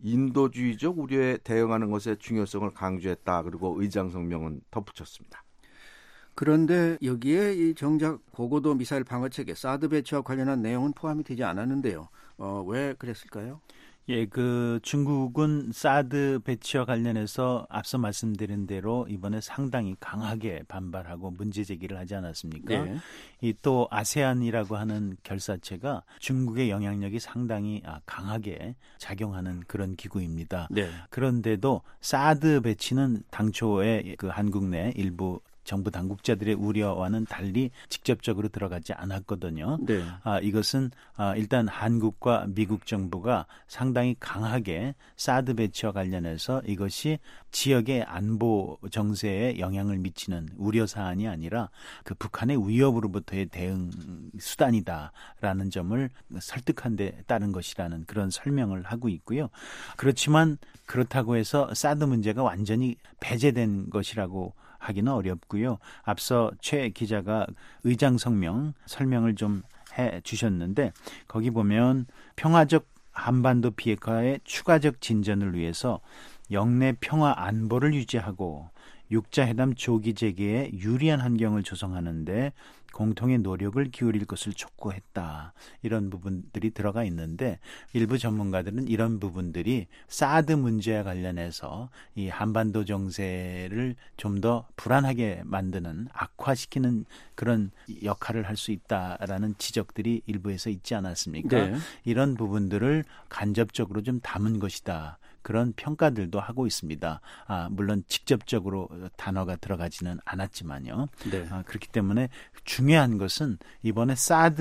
인도주의적 우려에 대응하는 것의 중요성을 강조했다. 그리고 의장 성명은 덧붙였습니다. 그런데 여기에 이 정작 고고도 미사일 방어체계 사드 배치와 관련한 내용은 포함이 되지 않았는데요. 어, 왜 그랬을까요? 예, 그 중국은 사드 배치와 관련해서 앞서 말씀드린 대로 이번에 상당히 강하게 반발하고 문제 제기를 하지 않았습니까? 네. 이 또 아세안이라고 하는 결사체가 중국의 영향력이 상당히 강하게 작용하는 그런 기구입니다. 네. 그런데도 사드 배치는 당초에 그 한국 내 일부 정부 당국자들의 우려와는 달리 직접적으로 들어가지 않았거든요. 네. 아, 이것은 아, 일단 한국과 미국 정부가 상당히 강하게 사드 배치와 관련해서 이것이 지역의 안보 정세에 영향을 미치는 우려 사안이 아니라 그 북한의 위협으로부터의 대응 수단이다라는 점을 설득한 데 따른 것이라는 그런 설명을 하고 있고요. 그렇지만 그렇다고 해서 사드 문제가 완전히 배제된 것이라고 하기는 어렵고요. 앞서 최 기자가 의장 성명 설명을 좀 해 주셨는데 거기 보면 평화적 한반도 비핵화의 추가적 진전을 위해서 영내 평화 안보를 유지하고 육자회담 조기 재개에 유리한 환경을 조성하는데 공통의 노력을 기울일 것을 촉구했다. 이런 부분들이 들어가 있는데 일부 전문가들은 이런 부분들이 사드 문제와 관련해서 이 한반도 정세를 좀 더 불안하게 만드는 악화시키는 그런 역할을 할 수 있다라는 지적들이 일부에서 있지 않았습니까? 네. 이런 부분들을 간접적으로 좀 담은 것이다. 그런 평가들도 하고 있습니다. 아, 물론 직접적으로 단어가 들어가지는 않았지만요. 네. 아, 그렇기 때문에 중요한 것은 이번에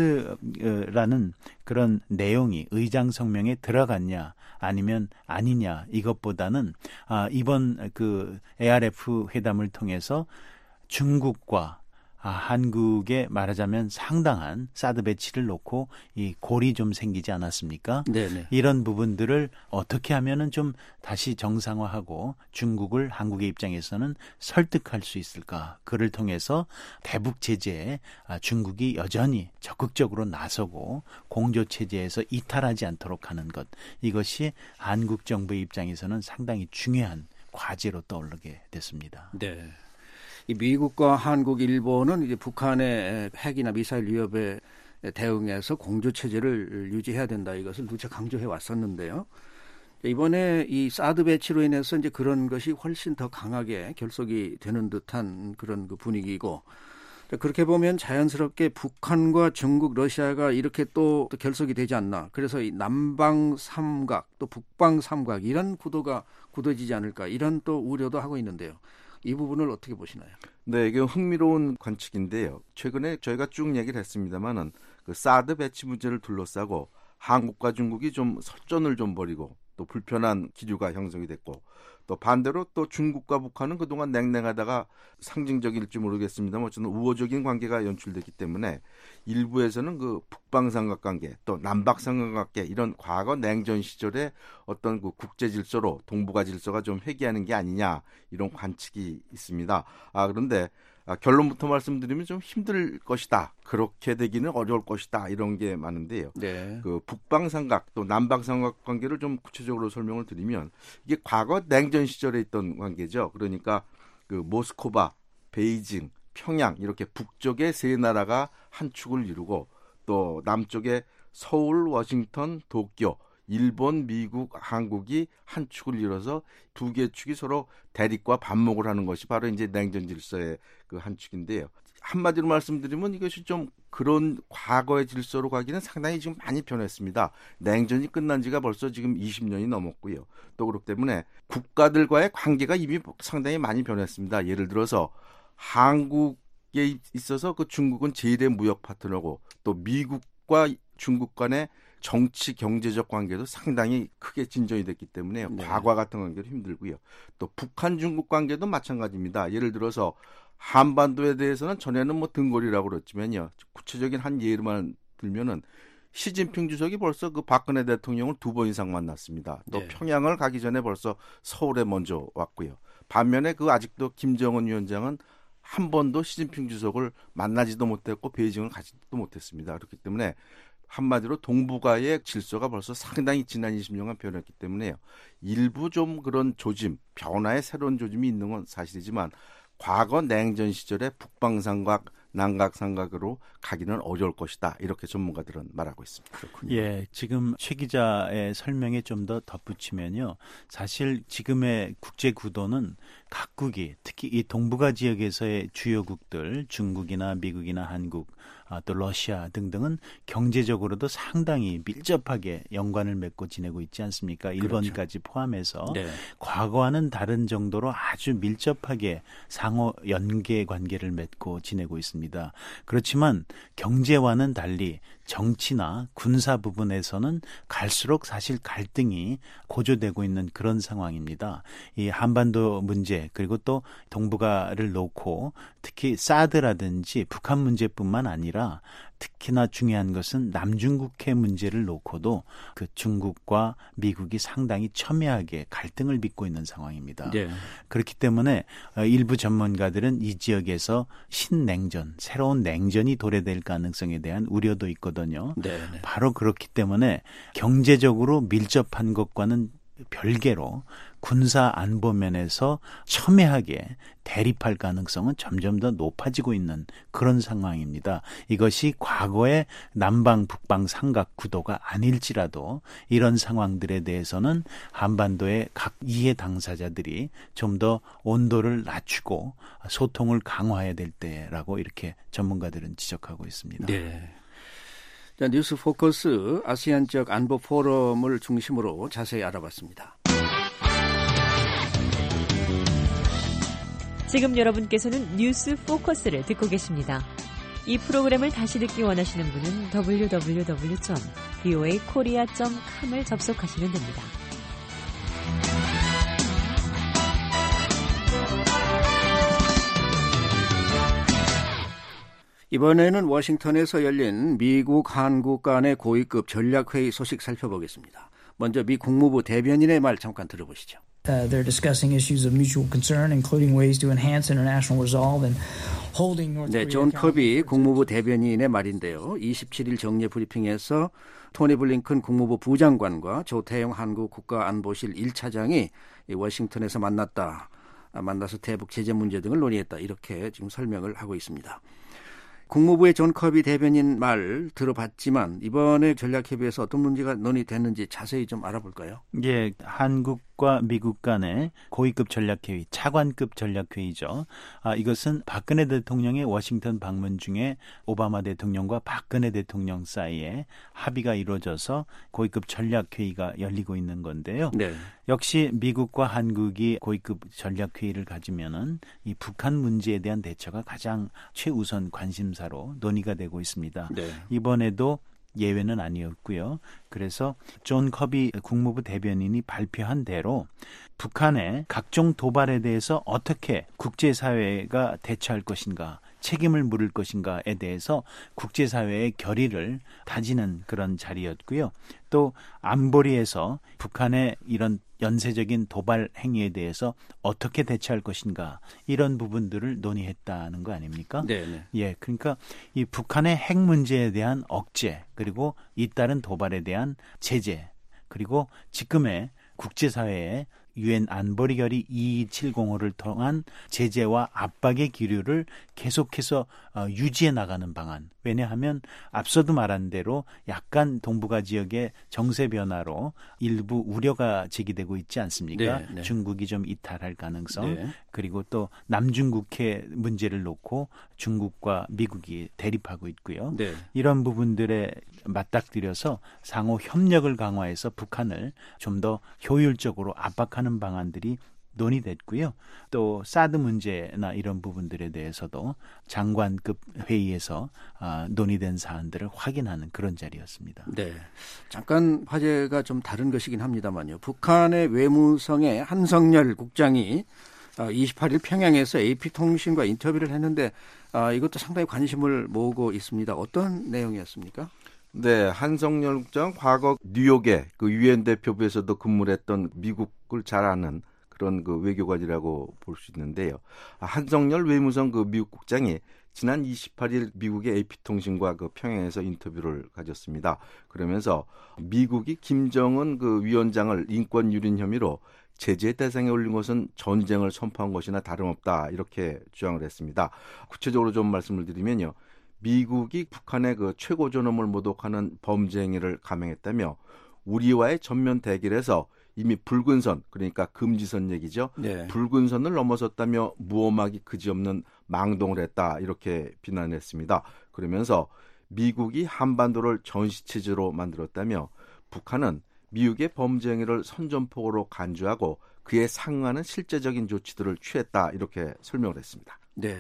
사드라는 그런 내용이 의장 성명에 들어갔냐 아니면 아니냐 이것보다는 아, 이번 그 에이알에프 회담을 통해서 중국과 아, 한국에 말하자면 상당한 사드 배치를 놓고 이 골이 좀 생기지 않았습니까? 네네. 이런 부분들을 어떻게 하면은 좀 다시 정상화하고 중국을 한국의 입장에서는 설득할 수 있을까? 그를 통해서 대북 제재에 중국이 여전히 적극적으로 나서고 공조 체제에서 이탈하지 않도록 하는 것. 이것이 한국 정부의 입장에서는 상당히 중요한 과제로 떠오르게 됐습니다. 네. 이 미국과 한국, 일본은 이제 북한의 핵이나 미사일 위협에 대응해서 공조 체제를 유지해야 된다. 이것을 누차 강조해 왔었는데요. 이번에 이 사드 배치로 인해서 이제 그런 것이 훨씬 더 강하게 결속이 되는 듯한 그런 그 분위기고, 그렇게 보면 자연스럽게 북한과 중국, 러시아가 이렇게 또, 또 결속이 되지 않나. 그래서 이 남방 삼각 또 북방 삼각 이런 구도가 굳어지지 않을까, 이런 또 우려도 하고 있는데요. 이 부분을 어떻게 보시나요? 네, 이게 흥미로운 관측인데요. 최근에 저희가 쭉 얘기를 했습니다만은 그 사드 배치 문제를 둘러싸고 한국과 중국이 좀 설전을 좀 벌이고 또 불편한 기류가 형성이 됐고, 또 반대로 또 중국과 북한은 그동안 냉랭하다가 상징적일지 모르겠습니다만 어쨌든 우호적인 관계가 연출됐기 때문에 일부에서는 그 북방삼각관계 또 남박삼각관계 이런 과거 냉전 시절의 어떤 그 국제 질서로 동북아 질서가 좀 회귀하는 게 아니냐, 이런 관측이 있습니다. 아, 그런데 아, 결론부터 말씀드리면 좀 힘들 것이다. 그렇게 되기는 어려울 것이다. 이런 게 많은데요. 네. 그 북방삼각 또 남방삼각 관계를 좀 구체적으로 설명을 드리면 이게 과거 냉전 시절에 있던 관계죠. 그러니까 그 모스크바, 베이징, 평양 이렇게 북쪽의 세 나라가 한 축을 이루고 또 남쪽에 서울, 워싱턴, 도쿄, 일본, 미국, 한국이 한 축을 이뤄서 두 개의 축이 서로 대립과 반목을 하는 것이 바로 이제 냉전 질서의 그 한 축인데요. 한마디로 말씀드리면 이것이 좀 그런 과거의 질서로 가기는 상당히 지금 많이 변했습니다. 냉전이 끝난 지가 벌써 지금 이십 년이 넘었고요. 또 그렇기 때문에 국가들과의 관계가 이미 상당히 많이 변했습니다. 예를 들어서 한국에 있어서 그 중국은 제일의 무역 파트너고 또 미국과 중국 간의 정치 경제적 관계도 상당히 크게 진전이 됐기 때문에 네. 과거 같은 관계도 힘들고요. 또 북한 중국 관계도 마찬가지입니다. 예를 들어서 한반도에 대해서는 전에는 뭐 등거리라고 그랬지만요. 구체적인 한 예를만 들면은 시진핑 주석이 벌써 그 박근혜 대통령을 두 번 이상 만났습니다. 또 네. 평양을 가기 전에 벌써 서울에 먼저 왔고요. 반면에 그 아직도 김정은 위원장은 한 번도 시진핑 주석을 만나지도 못했고 베이징을 가지도 못했습니다. 그렇기 때문에 한마디로 동북아의 질서가 벌써 상당히 지난 이십 년간 변했기 때문에요. 일부 좀 그런 조짐, 변화의 새로운 조짐이 있는 건 사실이지만 과거 냉전 시절의 북방삼각, 남각삼각으로 가기는 어려울 것이다. 이렇게 전문가들은 말하고 있습니다. 그렇군요. 예, 지금 최 기자의 설명에 좀 더 덧붙이면요. 사실 지금의 국제 구도는 각국이 특히 이 동북아 지역에서의 주요국들, 중국이나 미국이나 한국, 아, 또 러시아 등등은 경제적으로도 상당히 밀접하게 연관을 맺고 지내고 있지 않습니까? 일본까지 그렇죠. 포함해서 네. 과거와는 다른 정도로 아주 밀접하게 상호 연계 관계를 맺고 지내고 있습니다. 그렇지만 경제와는 달리 정치나 군사 부분에서는 갈수록 사실 갈등이 고조되고 있는 그런 상황입니다. 이 한반도 문제 그리고 또 동북아를 놓고 특히 사드라든지 북한 문제뿐만 아니라 특히나 중요한 것은 남중국해 문제를 놓고도 그 중국과 미국이 상당히 첨예하게 갈등을 빚고 있는 상황입니다. 네. 그렇기 때문에 일부 전문가들은 이 지역에서 신냉전, 새로운 냉전이 도래될 가능성에 대한 우려도 있거든요. 네. 바로 그렇기 때문에 경제적으로 밀접한 것과는 별개로 군사 안보 면에서 첨예하게 대립할 가능성은 점점 더 높아지고 있는 그런 상황입니다. 이것이 과거의 남방 북방 삼각 구도가 아닐지라도 이런 상황들에 대해서는 한반도의 각 이해 당사자들이 좀 더 온도를 낮추고 소통을 강화해야 될 때라고 이렇게 전문가들은 지적하고 있습니다. 네. 자, 뉴스 포커스 아시안 지역 안보 포럼을 중심으로 자세히 알아봤습니다. 지금 여러분께서는 뉴스 포커스를 듣고 계십니다. 이 프로그램을 다시 듣기 원하시는 분은 더블유 더블유 더블유 점 브이오에이 코리아 점 컴을 접속하시면 됩니다. 이번에는 워싱턴에서 열린 미국, 한국 간의 고위급 전략회의 소식 살펴보겠습니다. 먼저 미 국무부 대변인의 말 잠깐 들어보시죠. Uh, they're discussing issues of mutual concern, including ways to enhance international resolve and holding North Korea. 네, 존 커비 국무부 대변인의 말인데요. 이십칠 일 정례 브리핑에서 토니 블링컨 국무부 부장관과 조태용 한국 국가안보실 일 차장이 워싱턴에서 만났다. 만나서 대북 제재 문제 등을 논의했다. 이렇게 지금 설명을 하고 있습니다. 국무부의 존 커비 대변인 말 들어봤지만 이번에 전략협의에서 어떤 문제가 논의됐는지 자세히 좀 알아볼까요? 예, 한국과 미국 간의 고위급 전략회의, 차관급 전략회의죠. 아, 이것은 박근혜 대통령의 워싱턴 방문 중에 오바마 대통령과 박근혜 대통령 사이에 합의가 이루어져서 고위급 전략회의가 열리고 있는 건데요. 네. 역시 미국과 한국이 고위급 전략회의를 가지면은 이 북한 문제에 대한 대처가 가장 최우선 관심사로 논의가 되고 있습니다. 네. 이번에도 예외는 아니었고요. 그래서 존 커비 국무부 대변인이 발표한 대로 북한의 각종 도발에 대해서 어떻게 국제사회가 대처할 것인가, 책임을 물을 것인가에 대해서 국제사회의 결의를 다지는 그런 자리였고요. 또 안보리에서 북한의 이런 연쇄적인 도발 행위에 대해서 어떻게 대처할 것인가, 이런 부분들을 논의했다는 거 아닙니까? 네. 예, 그러니까 이 북한의 핵 문제에 대한 억제, 그리고 잇따른 도발에 대한 제재, 그리고 지금의 국제사회의 유엔 안보리 결의 이이칠공오를 통한 제재와 압박의 기류를 계속해서 유지해 나가는 방안. 왜냐하면 앞서도 말한 대로 약간 동북아 지역의 정세 변화로 일부 우려가 제기되고 있지 않습니까? 네, 네. 중국이 좀 이탈할 가능성. 네. 그리고 또 남중국해 문제를 놓고 중국과 미국이 대립하고 있고요. 네. 이런 부분들에 맞닥뜨려서 상호 협력을 강화해서 북한을 좀 더 효율적으로 압박하는 방안들이 논의됐고요. 또 사드 문제나 이런 부분들에 대해서도 장관급 회의에서 논의된 사안들을 확인하는 그런 자리였습니다. 네, 잠깐 화제가 좀 다른 것이긴 합니다만요. 북한의 외무성의 한성열 국장이 이십팔 일 평양에서 에이피통신과 인터뷰를 했는데 이것도 상당히 관심을 모으고 있습니다. 어떤 내용이었습니까? 네, 한성열 국장 과거 뉴욕에 그 유엔 대표부에서도 근무를 했던 미국을 잘 아는 그런 그 외교관이라고 볼 수 있는데요. 한성열 외무성 그 미국 국장이 지난 이십팔 일 미국의 에이피통신과 그 평양에서 인터뷰를 가졌습니다. 그러면서 미국이 김정은 그 위원장을 인권 유린 혐의로 제재 대상에 올린 것은 전쟁을 선포한 것이나 다름없다, 이렇게 주장을 했습니다. 구체적으로 좀 말씀을 드리면요. 미국이 북한의 그 최고 존엄을 모독하는 범죄 행위를 감행했다며 우리와의 전면 대결에서 이미 붉은 선, 그러니까 금지선 얘기죠. 네. 붉은 선을 넘어섰다며 무엄하기 그지없는 망동을 했다, 이렇게 비난했습니다. 그러면서 미국이 한반도를 전시체제로 만들었다며 북한은 미국의 범죄 행위를 선전포고로 간주하고 그에 상응하는 실제적인 조치들을 취했다, 이렇게 설명을 했습니다. 네,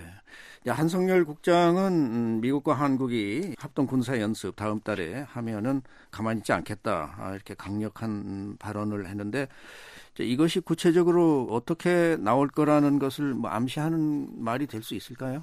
한성열 국장은 미국과 한국이 합동 군사 연습 다음 달에 하면은 가만히 있지 않겠다, 이렇게 강력한 발언을 했는데 이것이 구체적으로 어떻게 나올 거라는 것을 뭐 암시하는 말이 될 수 있을까요?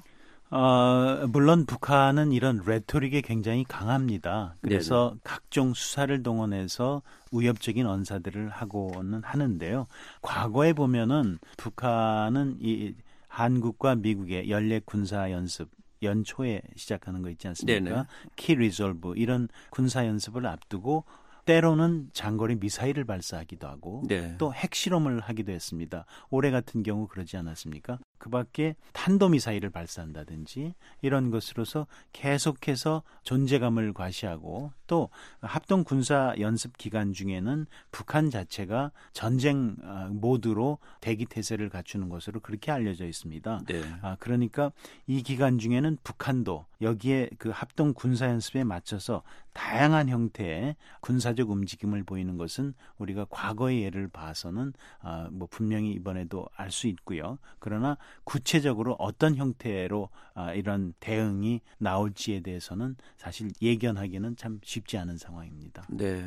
어, 물론 북한은 이런 레토릭에 굉장히 강합니다. 그래서 네네. 각종 수사를 동원해서 위협적인 언사들을 하고는 하는데요. 과거에 보면은 북한은 이 한국과 미국의 연례 군사 연습 연초에 시작하는 거 있지 않습니까? 키 리졸브 이런 군사 연습을 앞두고 때로는 장거리 미사일을 발사하기도 하고 네. 또 핵실험을 하기도 했습니다. 올해 같은 경우 그러지 않았습니까? 그 밖에 탄도미사일을 발사한다든지 이런 것으로서 계속해서 존재감을 과시하고 또 합동 군사 연습 기간 중에는 북한 자체가 전쟁 모드로 대기태세를 갖추는 것으로 그렇게 알려져 있습니다. 네. 아, 그러니까 이 기간 중에는 북한도 여기에 그 합동 군사 연습에 맞춰서 다양한 형태의 군사적 움직임을 보이는 것은 우리가 과거의 예를 봐서는 아, 뭐 분명히 이번에도 알 수 있고요. 그러나 구체적으로 어떤 형태로 아, 이런 대응이 나올지에 대해서는 사실 예견하기는 참 쉽지 않은 상황입니다. 네,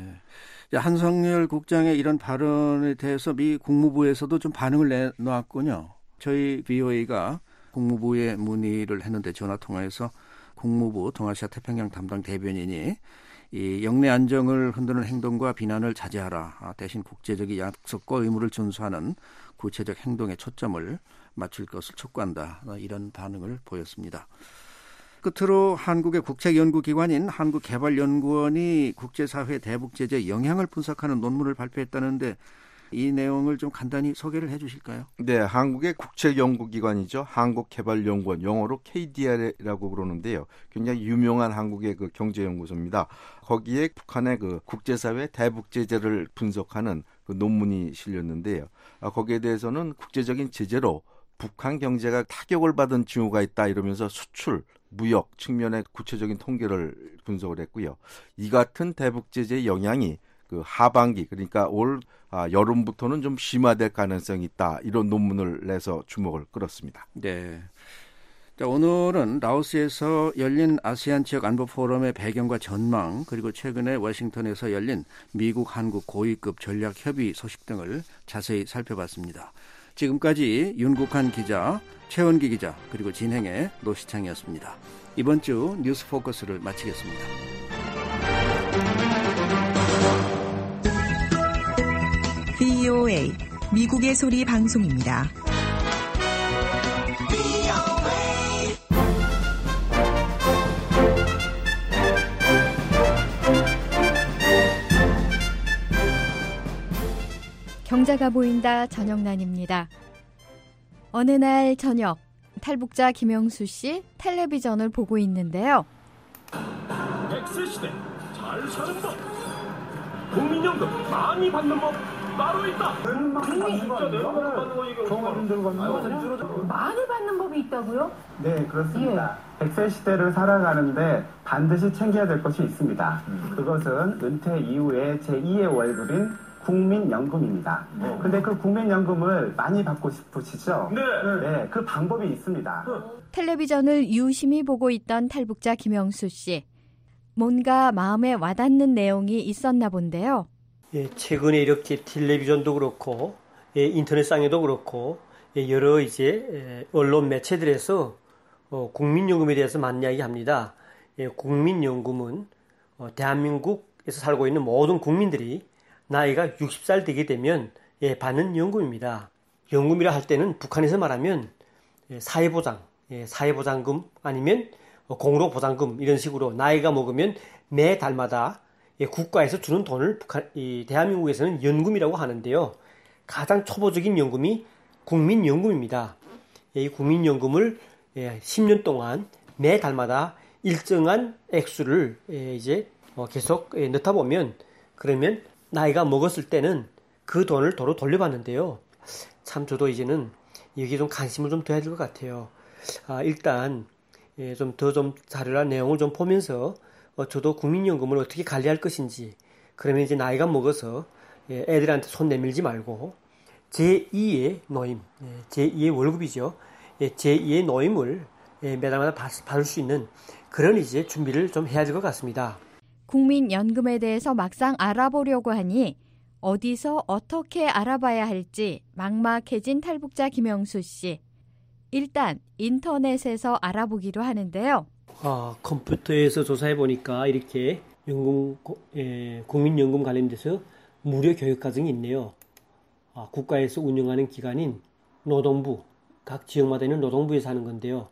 한성열 국장의 이런 발언에 대해서 미 국무부에서도 좀 반응을 내놓았군요. 저희 브이오에이가 국무부에 문의를 했는데 전화 통화해서 국무부 동아시아 태평양 담당 대변인이 이 영내 안정을 흔드는 행동과 비난을 자제하라. 대신 국제적인 약속과 의무를 준수하는 구체적 행동에 초점을 맞출 것을 촉구한다. 이런 반응을 보였습니다. 끝으로 한국의 국책연구기관인 한국개발연구원이 국제사회 대북제재의 영향을 분석하는 논문을 발표했다는데 이 내용을 좀 간단히 소개를 해 주실까요? 네, 한국의 국책연구기관이죠. 한국개발연구원, 영어로 케이디알이라고 그러는데요. 굉장히 유명한 한국의 그 경제연구소입니다. 거기에 북한의 그 국제사회 대북제재를 분석하는 그 논문이 실렸는데요. 거기에 대해서는 국제적인 제재로 북한 경제가 타격을 받은 징후가 있다 이러면서 수출, 무역 측면의 구체적인 통계를 분석을 했고요. 이 같은 대북제재의 영향이 그 하반기 그러니까 올 아, 여름부터는 좀 심화될 가능성이 있다 이런 논문을 내서 주목을 끌었습니다. 네. 자, 오늘은 라오스에서 열린 아세안 지역 안보 포럼의 배경과 전망 그리고 최근에 워싱턴에서 열린 미국 한국 고위급 전략 협의 소식 등을 자세히 살펴봤습니다. 지금까지 윤국한 기자, 최원기 기자 그리고 진행의 노시창이었습니다. 이번 주 뉴스 포커스를 마치겠습니다. 브이오에이 미국의 소리 방송입니다. 경제가 보인다 전영란입니다. 어느 날 저녁 탈북자 김영수 씨 텔레비전을 보고 있는데요. 백세 시대 잘 사는 법, 국민연금 많이 받는 법 따로 있다. 국민 많이 받는 법이 있다고요? 네, 그렇습니다. 예. 백세 시대를 살아가는데 반드시 챙겨야 될 것이 있습니다. 음. 그것은 은퇴 이후에 제이의 월급인 국민연금입니다. 그런데 음. 그 국민연금을 많이 받고 싶으시죠? 네. 네, 그 방법이 있습니다. 텔레비전을 유심히 보고 있던 탈북자 김영수 씨. 뭔가 마음에 와닿는 내용이 있었나 본데요. 예, 최근에 이렇게 텔레비전도 그렇고 예, 인터넷상에도 그렇고 예, 여러 이제 예, 언론 매체들에서 어, 국민연금에 대해서 많은 이야기합니다. 예, 국민연금은 어, 대한민국에서 살고 있는 모든 국민들이 나이가 육십 살 되게 되면 예, 받는 연금입니다. 연금이라 할 때는 북한에서 말하면 예, 사회보장, 예, 사회보장금 아니면 어, 공로보장금 이런 식으로 나이가 먹으면 매 달마다 예, 국가에서 주는 돈을 북한, 이 대한민국에서는 연금이라고 하는데요. 가장 초보적인 연금이 국민연금입니다. 예, 이 국민연금을 예, 십 년 동안 매 달마다 일정한 액수를 예, 이제 어, 계속 예, 넣다 보면 그러면 나이가 먹었을 때는 그 돈을 도로 돌려받는데요. 참 저도 이제는 여기에 좀 관심을 좀 둬야 될 것 같아요. 아, 일단 예, 좀 더 좀 자료나 내용을 좀 보면서 어, 저도 국민연금을 어떻게 관리할 것인지 그러면 이제 나이가 먹어서 예, 애들한테 손 내밀지 말고 제이의 노임, 예, 제이의 월급이죠. 예, 제이의 노임을 예, 매달마다 받, 받을 수 있는 그런 이제 준비를 좀 해야 될 것 같습니다. 국민연금에 대해서 막상 알아보려고 하니 어디서 어떻게 알아봐야 할지 막막해진 탈북자 김영수 씨. 일단 인터넷에서 알아보기로 하는데요. 아, 컴퓨터에서 조사해 보니까 이렇게 연금, 예, 국민연금 관련돼서 무료 교육 과정이 있네요. 아, 국가에서 운영하는 기관인 노동부, 각 지역마다 있는 노동부에서 하는 건데요.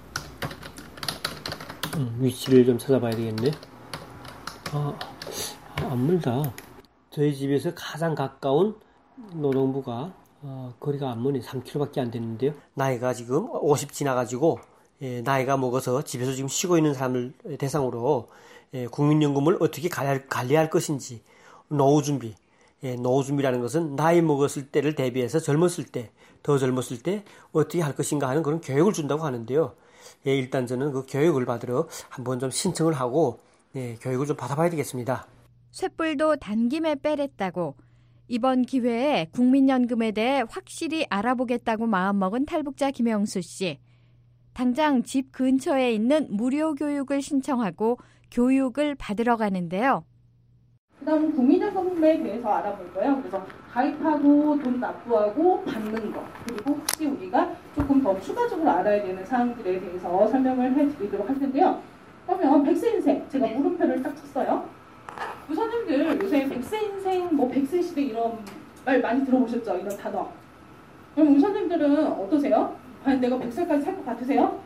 음, 위치를 좀 찾아봐야 되겠네. 아, 안 멀다. 저희 집에서 가장 가까운 노동부가 어, 거리가 안 머네. 삼 킬로미터밖에 안 되는데요. 나이가 지금 오십 지나가지고 예, 나이가 먹어서 집에서 지금 쉬고 있는 사람을 대상으로 예, 국민연금을 어떻게 관리할, 관리할 것인지 노후 준비. 예, 노후 준비라는 것은 나이 먹었을 때를 대비해서 젊었을 때, 더 젊었을 때 어떻게 할 것인가 하는 그런 교육을 준다고 하는데요. 예, 일단 저는 그 교육을 받으러 한번 좀 신청을 하고 예, 교육을 좀 받아봐야 되겠습니다. 쇳불도 단김에 빼랬다고 이번 기회에 국민연금에 대해 확실히 알아보겠다고 마음먹은 탈북자 김영수 씨. 당장 집 근처에 있는 무료 교육을 신청하고 교육을 받으러 가는데요. 그 다음 국민연금에 대해서 알아볼 거예요. 그래서 가입하고 돈 납부하고 받는 거 그리고 혹시 우리가 조금 더 추가적으로 알아야 되는 사항들에 대해서 설명을 해드리도록 할 텐데요. 그러면 백세 인생 제가 물음표를 딱 쳤어요. 부사님들 요새 백세 인생, 뭐 백세 시대 이런 말 많이 들어보셨죠? 이런 단어. 그럼 우선님들은 어떠세요? 과연 내가 백 살까지 살 것 같으세요?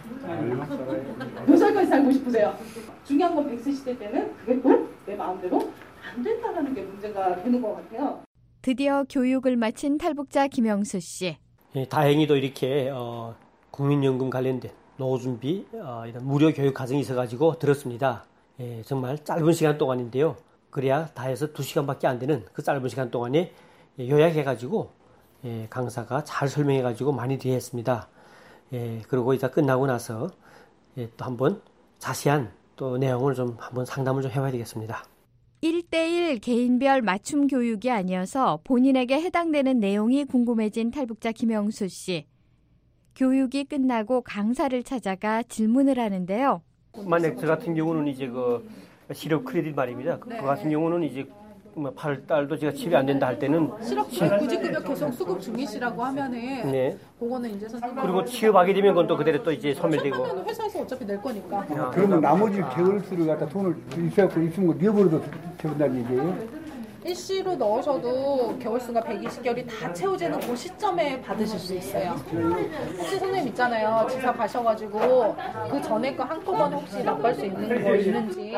몇 살까지 살고 싶으세요? 중요한 건 백세 시대 때는 그게 또 내 마음대로 안 된다는 게 문제가 되는 것 같아요. 드디어 교육을 마친 탈북자 김영수 씨. 예, 다행히도 이렇게 어, 국민연금 관련된 노후준비 어, 이런 무료 교육 과정이 있어가지고 들었습니다. 예, 정말 짧은 시간 동안인데요. 그래야 다 해서 두 시간밖에 안 되는 그 짧은 시간 동안에 요약해가지고 예, 강사가 잘 설명해가지고 많이 이해했습니다. 예, 그리고 이제 끝나고 나서 예, 또 한번 자세한 또 내용을 좀 한번 상담을 좀 해봐야 되겠습니다. 일 대일 개인별 맞춤 교육이 아니어서 본인에게 해당되는 내용이 궁금해진 탈북자 김영수 씨. 교육이 끝나고 강사를 찾아가 질문을 하는데요. 만약 저 같은 경우는 이제 그 실업 크레딧 말입니다. 그, 네. 그 같은 경우는 이제 뭐 팔 달도 제가 집에 안 된다 할 때는 실업 구직급여 계속 수급 중이시라고 하면은 네. 그거는 이제 선생님 그리고 취업하게 되면 그건 또 그대로 또 이제 소멸되고. 취업하면 회사에서 어차피 낼 거니까. 야, 그러면 나머지 개월수를 갖다 돈을 있어갖고 있으면 거 네버려도 채운다는 얘기예요? 일시로 넣으셔도 개월수가 백이십 개월이 다 채워지는 그 시점에 받으실 수 있어요. 혹시 선생님 있잖아요. 지사 가셔가지고 그 전에 거 한꺼번에 혹시 납부할 수 있는 거 있는지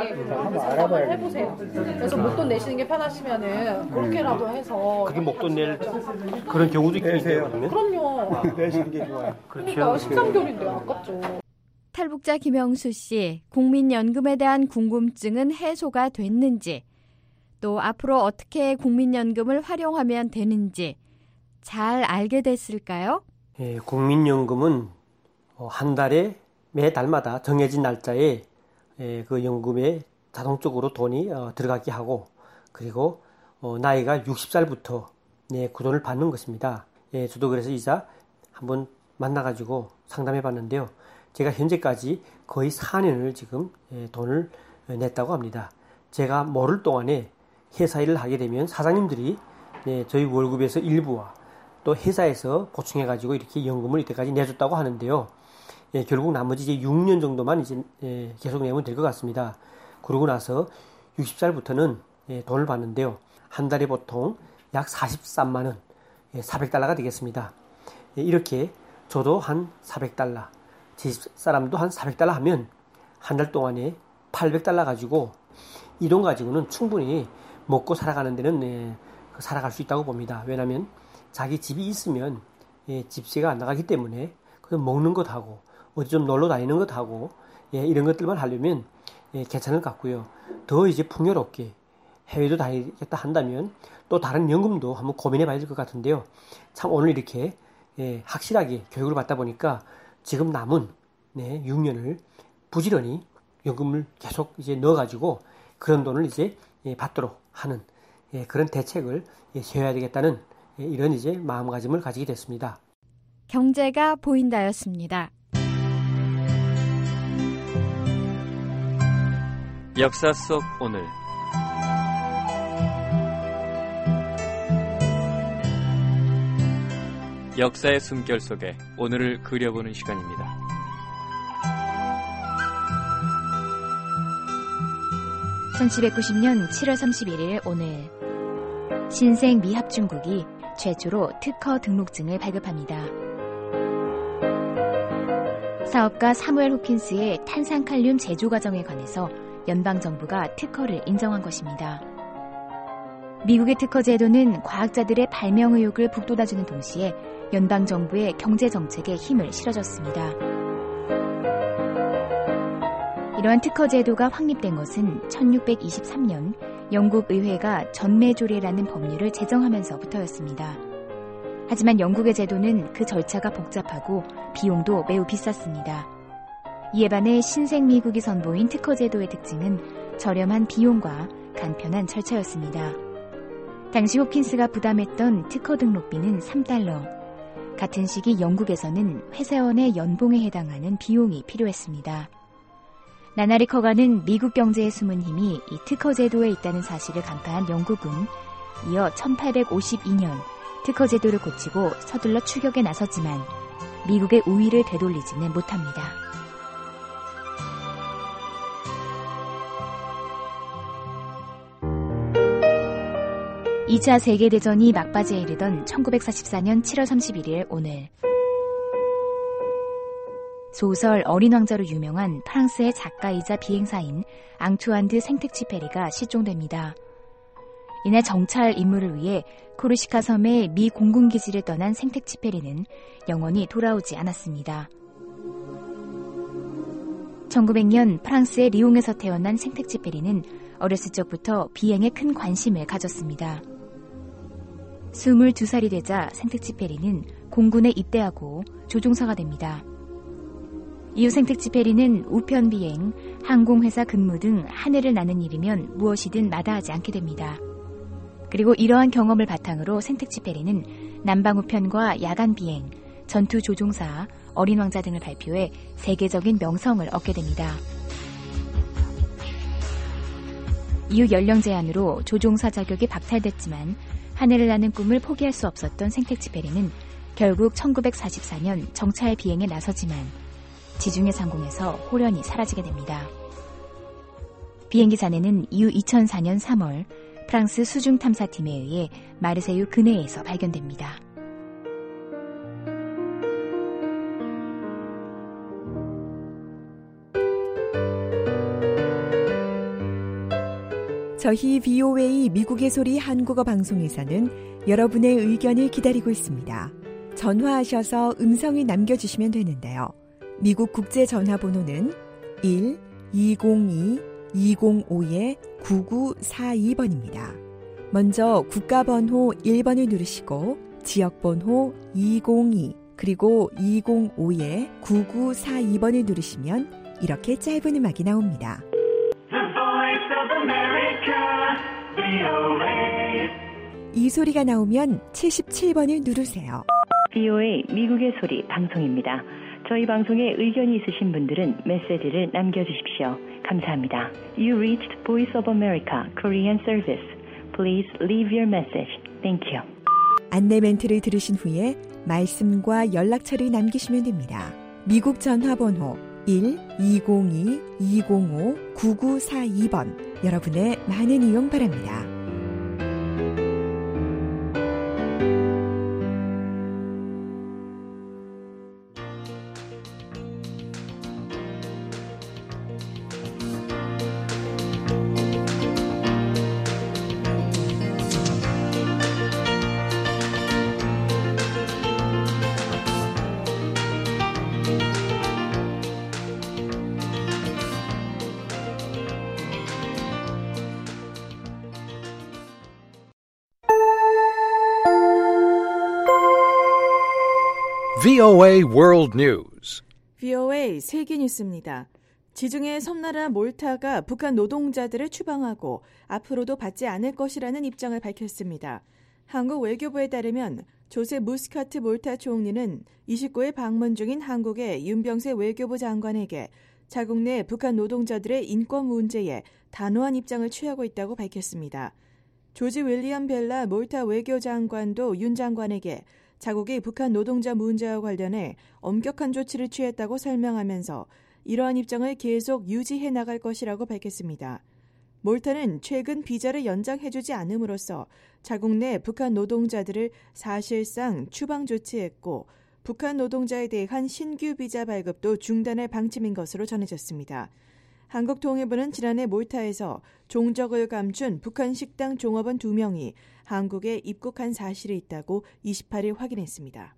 한번 해보세요. 그래서 목돈 내시는 게 편하시면은 그렇게라도 해서. 그게 목돈 낼 그런 경우도 있겠네요. 그럼요. 내시는 게 좋아요. 그러니까 십삼 개월인데 아깝죠. 탈북자 김영수 씨, 국민연금에 대한 궁금증은 해소가 됐는지, 또 앞으로 어떻게 국민연금을 활용하면 되는지 잘 알게 됐을까요? 예, 국민연금은 한 달에 매 달마다 정해진 날짜에 예, 그 연금에 자동적으로 돈이 어, 들어가게 하고, 그리고 어, 나이가 육십 살부터 예, 그 돈을 받는 것입니다. 예, 저도 그래서 이자 한번 만나가지고 상담해 봤는데요. 제가 현재까지 거의 사 년을 지금 예, 돈을 냈다고 합니다. 제가 모를 동안에 회사 일을 하게 되면 사장님들이 예, 저희 월급에서 일부와 또 회사에서 보충해가지고 이렇게 연금을 이때까지 내줬다고 하는데요. 예, 결국 나머지 이제 육 년 정도만 이제 예, 계속 내면 될 것 같습니다. 그러고 나서 육십 살부터는 예, 돈을 받는데요. 한 달에 보통 약 사십삼만 원, 예, 사백 달러가 되겠습니다. 예, 이렇게 저도 한 사백 달러, 제 사람도 한 사백 달러 하면 한 달 동안에 팔백 달러 가지고 이 돈 가지고는 충분히 먹고 살아가는 데는 예, 살아갈 수 있다고 봅니다. 왜냐하면 자기 집이 있으면 예, 집세가 안 나가기 때문에 그냥 먹는 것 하고 어디 좀 놀러 다니는 것 하고 예, 이런 것들만 하려면 예, 괜찮을 것 같고요. 더 이제 풍요롭게 해외도 다니겠다 한다면 또 다른 연금도 한번 고민해 봐야 될 것 같은데요. 참 오늘 이렇게 예, 확실하게 교육을 받다 보니까 지금 남은 네, 육 년을 부지런히 연금을 계속 이제 넣어가지고 그런 돈을 이제 예, 받도록 하는 예, 그런 대책을 예, 세워야 되겠다는 예, 이런 이제 마음가짐을 가지게 됐습니다. 경제가 보인다였습니다. 역사 속 오늘. 역사의 숨결 속에 오늘을 그려보는 시간입니다. 천칠백구십 년 칠월 삼십일일 오늘, 신생 미합중국이 최초로 특허 등록증을 발급합니다. 사업가 사무엘 호킨스의 탄산칼륨 제조 과정에 관해서 연방정부가 특허를 인정한 것입니다. 미국의 특허 제도는 과학자들의 발명 의욕을 북돋아주는 동시에 연방정부의 경제정책에 힘을 실어줬습니다. 이러한 특허 제도가 확립된 것은 천육백이십삼 년 영국 의회가 전매조례라는 법률을 제정하면서부터였습니다. 하지만 영국의 제도는 그 절차가 복잡하고 비용도 매우 비쌌습니다. 이에 반해 신생 미국이 선보인 특허 제도의 특징은 저렴한 비용과 간편한 절차였습니다. 당시 호킨스가 부담했던 특허 등록비는 삼 달러. 같은 시기 영국에서는 회사원의 연봉에 해당하는 비용이 필요했습니다. 나나리 커간은 미국 경제의 숨은 힘이 이 특허 제도에 있다는 사실을 간파한 영국은 이어 천팔백오십이 년 특허 제도를 고치고 서둘러 추격에 나섰지만 미국의 우위를 되돌리지는 못합니다. 이 차 세계대전이 막바지에 이르던 천구백사십사 년 칠월 삼십일일 오늘 소설 어린 왕자로 유명한 프랑스의 작가이자 비행사인 앙투안 드 생텍쥐페리가 실종됩니다. 이날 정찰 임무를 위해 코르시카 섬의 미 공군기지를 떠난 생텍쥐페리는 영원히 돌아오지 않았습니다. 천구백 년 프랑스의 리옹에서 태어난 생텍쥐페리는 어렸을 적부터 비행에 큰 관심을 가졌습니다. 스물두 살이 되자 생텍쥐페리는 공군에 입대하고 조종사가 됩니다. 이후 생텍쥐페리는 우편 비행, 항공회사 근무 등 하늘을 나는 일이면 무엇이든 마다하지 않게 됩니다. 그리고 이러한 경험을 바탕으로 생텍쥐페리는 남방우편과 야간 비행, 전투 조종사, 어린 왕자 등을 발표해 세계적인 명성을 얻게 됩니다. 이후 연령 제한으로 조종사 자격이 박탈됐지만 하늘을 나는 꿈을 포기할 수 없었던 생텍쥐페리는 결국 천구백사십사 년 정찰 비행에 나서지만 지중해 상공에서 호련히 사라지게 됩니다. 비행기 잔해는 이후 이천사 년 삼월 프랑스 수중 탐사팀에 의해 마르세유 근해에서 발견됩니다. 저희 브이오에이 미국의 소리 한국어 방송에서는 여러분의 의견을 기다리고 있습니다. 전화하셔서 음성을 남겨주시면 되는데요. 미국 국제 전화번호는 일 이공이 이공오 구구사이 번입니다. 먼저 국가번호 일 번을 누르시고 지역번호 이공이 그리고 이공오 구구사이 번을 누르시면 이렇게 짧은 음악이 나옵니다. 이 소리가 나오면 칠십칠 번을 누르세요. 브이오에이 미국의 소리 방송입니다. 저희 방송에 의견이 있으신 분들은 메시지를 남겨주십시오. 감사합니다. You reached Voice of America Korean Service. Please leave your message. Thank you. 안내 멘트를 들으신 후에 말씀과 연락처를 남기시면 됩니다. 미국 전화번호 일 이공이 이공오 구구사이 번 여러분의 많은 이용 바랍니다. 브이오에이 World News. 브이오에이 세계 뉴스입니다. 지중해 섬나라 몰타가 북한 노동자들을 추방하고 앞으로도 받지 않을 것이라는 입장을 밝혔습니다. 한국 외교부에 따르면 조세 무스카트 몰타 총리는 이십구일 방문 중인 한국의 윤병세 외교부 장관에게 자국 내 북한 노동자들의 인권 문제에 단호한 입장을 취하고 있다고 밝혔습니다. 조지 윌리엄 벨라 몰타 외교장관도 윤 장관에게 자국이 북한 노동자 문제와 관련해 엄격한 조치를 취했다고 설명하면서 이러한 입장을 계속 유지해 나갈 것이라고 밝혔습니다. 몰타는 최근 비자를 연장해주지 않음으로써 자국 내 북한 노동자들을 사실상 추방 조치했고 북한 노동자에 대한 신규 비자 발급도 중단할 방침인 것으로 전해졌습니다. 한국통일부는 지난해 몰타에서 종적을 감춘 북한 식당 종업원 두 명이 한국에 입국한 사실이 있다고 이십팔일 확인했습니다.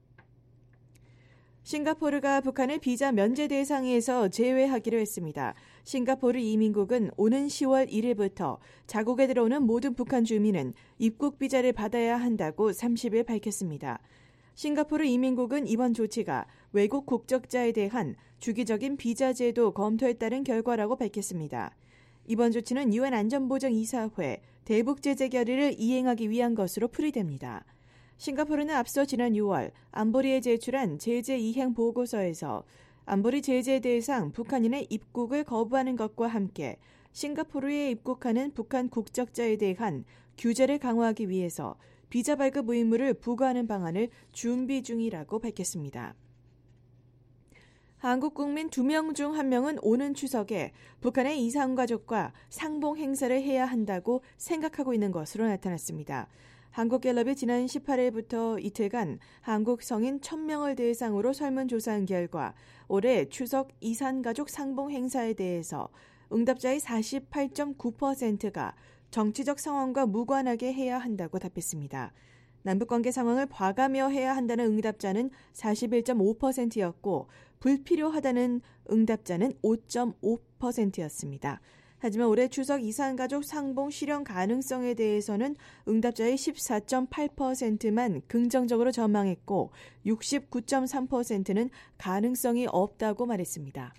싱가포르가 북한을 비자 면제 대상에서 제외하기로 했습니다. 싱가포르 이민국은 오는 시월 일일부터 자국에 들어오는 모든 북한 주민은 입국 비자를 받아야 한다고 삼십일 밝혔습니다. 싱가포르 이민국은 이번 조치가 외국 국적자에 대한 주기적인 비자 제도 검토에 따른 결과라고 밝혔습니다. 이번 조치는 유엔 안전보장이사회 대북 제재 결의를 이행하기 위한 것으로 풀이됩니다. 싱가포르는 앞서 지난 유월 안보리에 제출한 제재 이행 보고서에서 안보리 제재 대상 북한인의 입국을 거부하는 것과 함께 싱가포르에 입국하는 북한 국적자에 대한 규제를 강화하기 위해서 비자 발급 의무를 부과하는 방안을 준비 중이라고 밝혔습니다. 한국 국민 두 명 중 한 명은 오는 추석에 북한의 이산가족과 상봉 행사를 해야 한다고 생각하고 있는 것으로 나타났습니다. 한국갤럽이 지난 십팔 일부터 이틀간 한국 성인 천 명을 대상으로 설문조사한 결과 올해 추석 이산가족 상봉 행사에 대해서 응답자의 사십팔 점 구 퍼센트가 정치적 상황과 무관하게 해야 한다고 답했습니다. 남북관계 상황을 봐가며 해야 한다는 응답자는 사십일 점 오 퍼센트였고 불필요하다는 응답자는 오 점 오 퍼센트였습니다. 하지만 올해 추석 이산가족 상봉 실현 가능성에 대해서는 응답자의 십사 점 팔 퍼센트만 긍정적으로 전망했고 육십구 점 삼 퍼센트는 가능성이 없다고 말했습니다.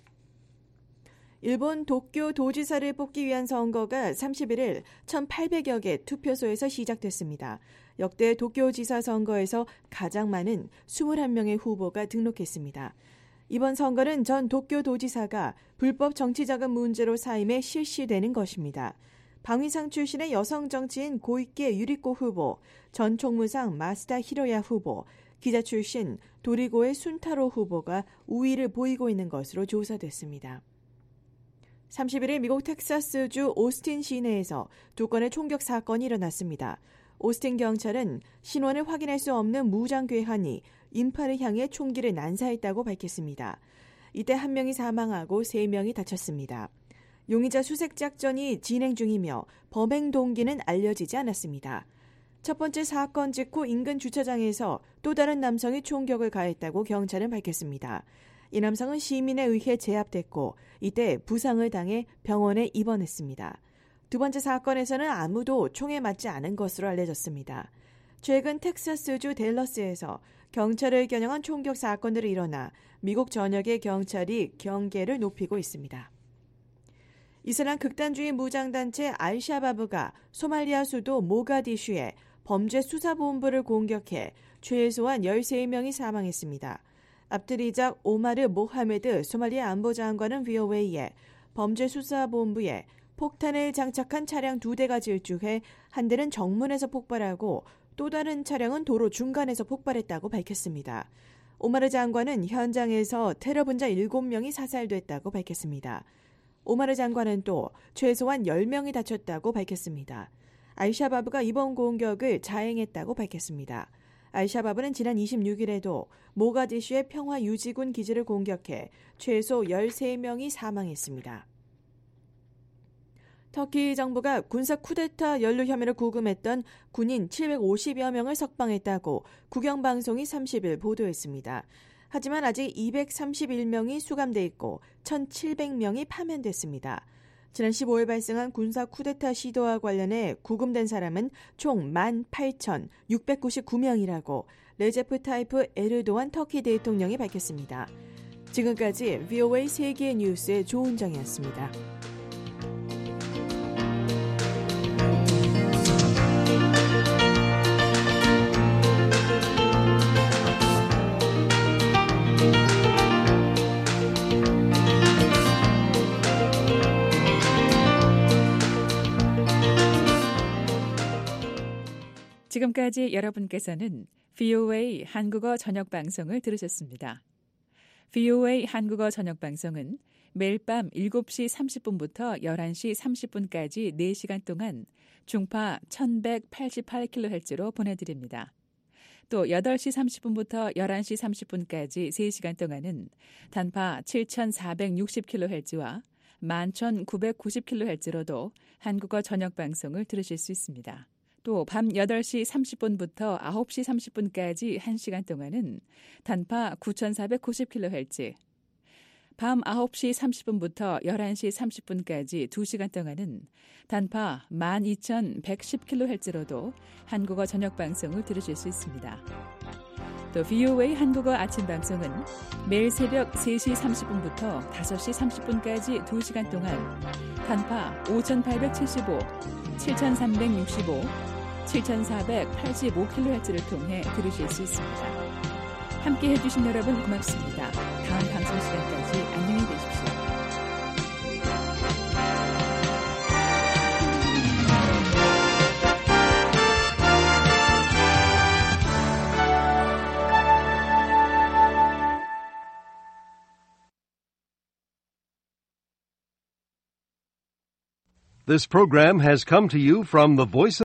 일본 도쿄 도지사를 뽑기 위한 선거가 삼십일 일 천팔백여 개 투표소에서 시작됐습니다. 역대 도쿄지사 선거에서 가장 많은 이십일 명의 후보가 등록했습니다. 이번 선거는 전 도쿄도지사가 불법 정치자금 문제로 사임해 실시되는 것입니다. 방위상 출신의 여성 정치인 고이케 유리코 후보, 전 총무상 마스다 히로야 후보, 기자 출신 도리고의 순타로 후보가 우위를 보이고 있는 것으로 조사됐습니다. 삼십일 일 미국 텍사스주 오스틴 시내에서 두 건의 총격 사건이 일어났습니다. 오스틴 경찰은 신원을 확인할 수 없는 무장 괴한이 인파를 향해 총기를 난사했다고 밝혔습니다. 이때 한 명이 사망하고 세 명이 다쳤습니다. 용의자 수색 작전이 진행 중이며 범행 동기는 알려지지 않았습니다. 첫 번째 사건 직후 인근 주차장에서 또 다른 남성이 총격을 가했다고 경찰은 밝혔습니다. 이 남성은 시민에 의해 제압됐고 이때 부상을 당해 병원에 입원했습니다. 두 번째 사건에서는 아무도 총에 맞지 않은 것으로 알려졌습니다. 최근 텍사스주 댈러스에서 경찰을 겨냥한 총격 사건들이 일어나 미국 전역의 경찰이 경계를 높이고 있습니다. 이슬람 극단주의 무장단체 알샤바브가 소말리아 수도 모가디슈에 범죄 수사본부를 공격해 최소한 열세 명이 사망했습니다. 압드리작 오마르 모하메드 소말리아 안보장관은 브이오에이에 범죄 수사본부에 폭탄을 장착한 차량 두 대가 질주해 한 대는 정문에서 폭발하고 또 다른 차량은 도로 중간에서 폭발했다고 밝혔습니다. 오마르 장관은 현장에서 테러 분자 일곱 명이 사살됐다고 밝혔습니다. 오마르 장관은 또 최소한 열 명이 다쳤다고 밝혔습니다. 알샤바브가 이번 공격을 자행했다고 밝혔습니다. 알샤바브는 지난 이십육 일에도 모가디슈의 평화유지군 기지를 공격해 최소 열세 명이 사망했습니다. 터키 정부가 군사 쿠데타 연루 혐의를 구금했던 군인 칠백오십여 명을 석방했다고 국영방송이 삼십 일 보도했습니다. 하지만 아직 이백삼십일 명이 수감돼 있고 천칠백 명이 파면됐습니다. 지난 십오 일 발생한 군사 쿠데타 시도와 관련해 구금된 사람은 총 만 팔천육백구십구 명이라고 레제프 타이프 에르도안 터키 대통령이 밝혔습니다. 지금까지 브이오에이 세계 뉴스의 조은정이었습니다. 지금까지 여러분께서는 브이오에이 한국어 저녁 방송을 들으셨습니다. 브이오에이 한국어 저녁 방송은 매일 밤 일곱 시 삼십 분부터 열한 시 삼십 분까지 네 시간 동안 중파 천백팔십팔 킬로헤르츠로 보내드립니다. 또 여덟 시 삼십 분부터 열한 시 삼십 분까지 세 시간 동안은 단파 칠천사백육십 킬로헤르츠와 만 천구백구십 킬로헤르츠로도 한국어 저녁 방송을 들으실 수 있습니다. 또 밤 여덟 시 삼십 분부터 아홉 시 삼십 분까지 한 시간 동안은 단파 구천사백구십 킬로헤르츠, 밤 아홉 시 삼십 분부터 열한 시 삼십 분까지 두 시간 동안은 단파 만 이천백십 킬로헤르츠로도 한국어 저녁 방송을 들으실 수 있습니다. 또 브이오에이 한국어 아침 방송은 매일 새벽 세 시 삼십 분부터 다섯 시 삼십 분까지 두 시간 동안 단파 오천팔백칠십오, 칠천삼백육십오, 칠천사백팔십오 킬로헤르츠를 통해 들으실 수 있습니다. 함께해 주신 여러분 고맙습니다. 다음 방송 시간까지 안녕히 계십시오. This program has come to you from the Voice of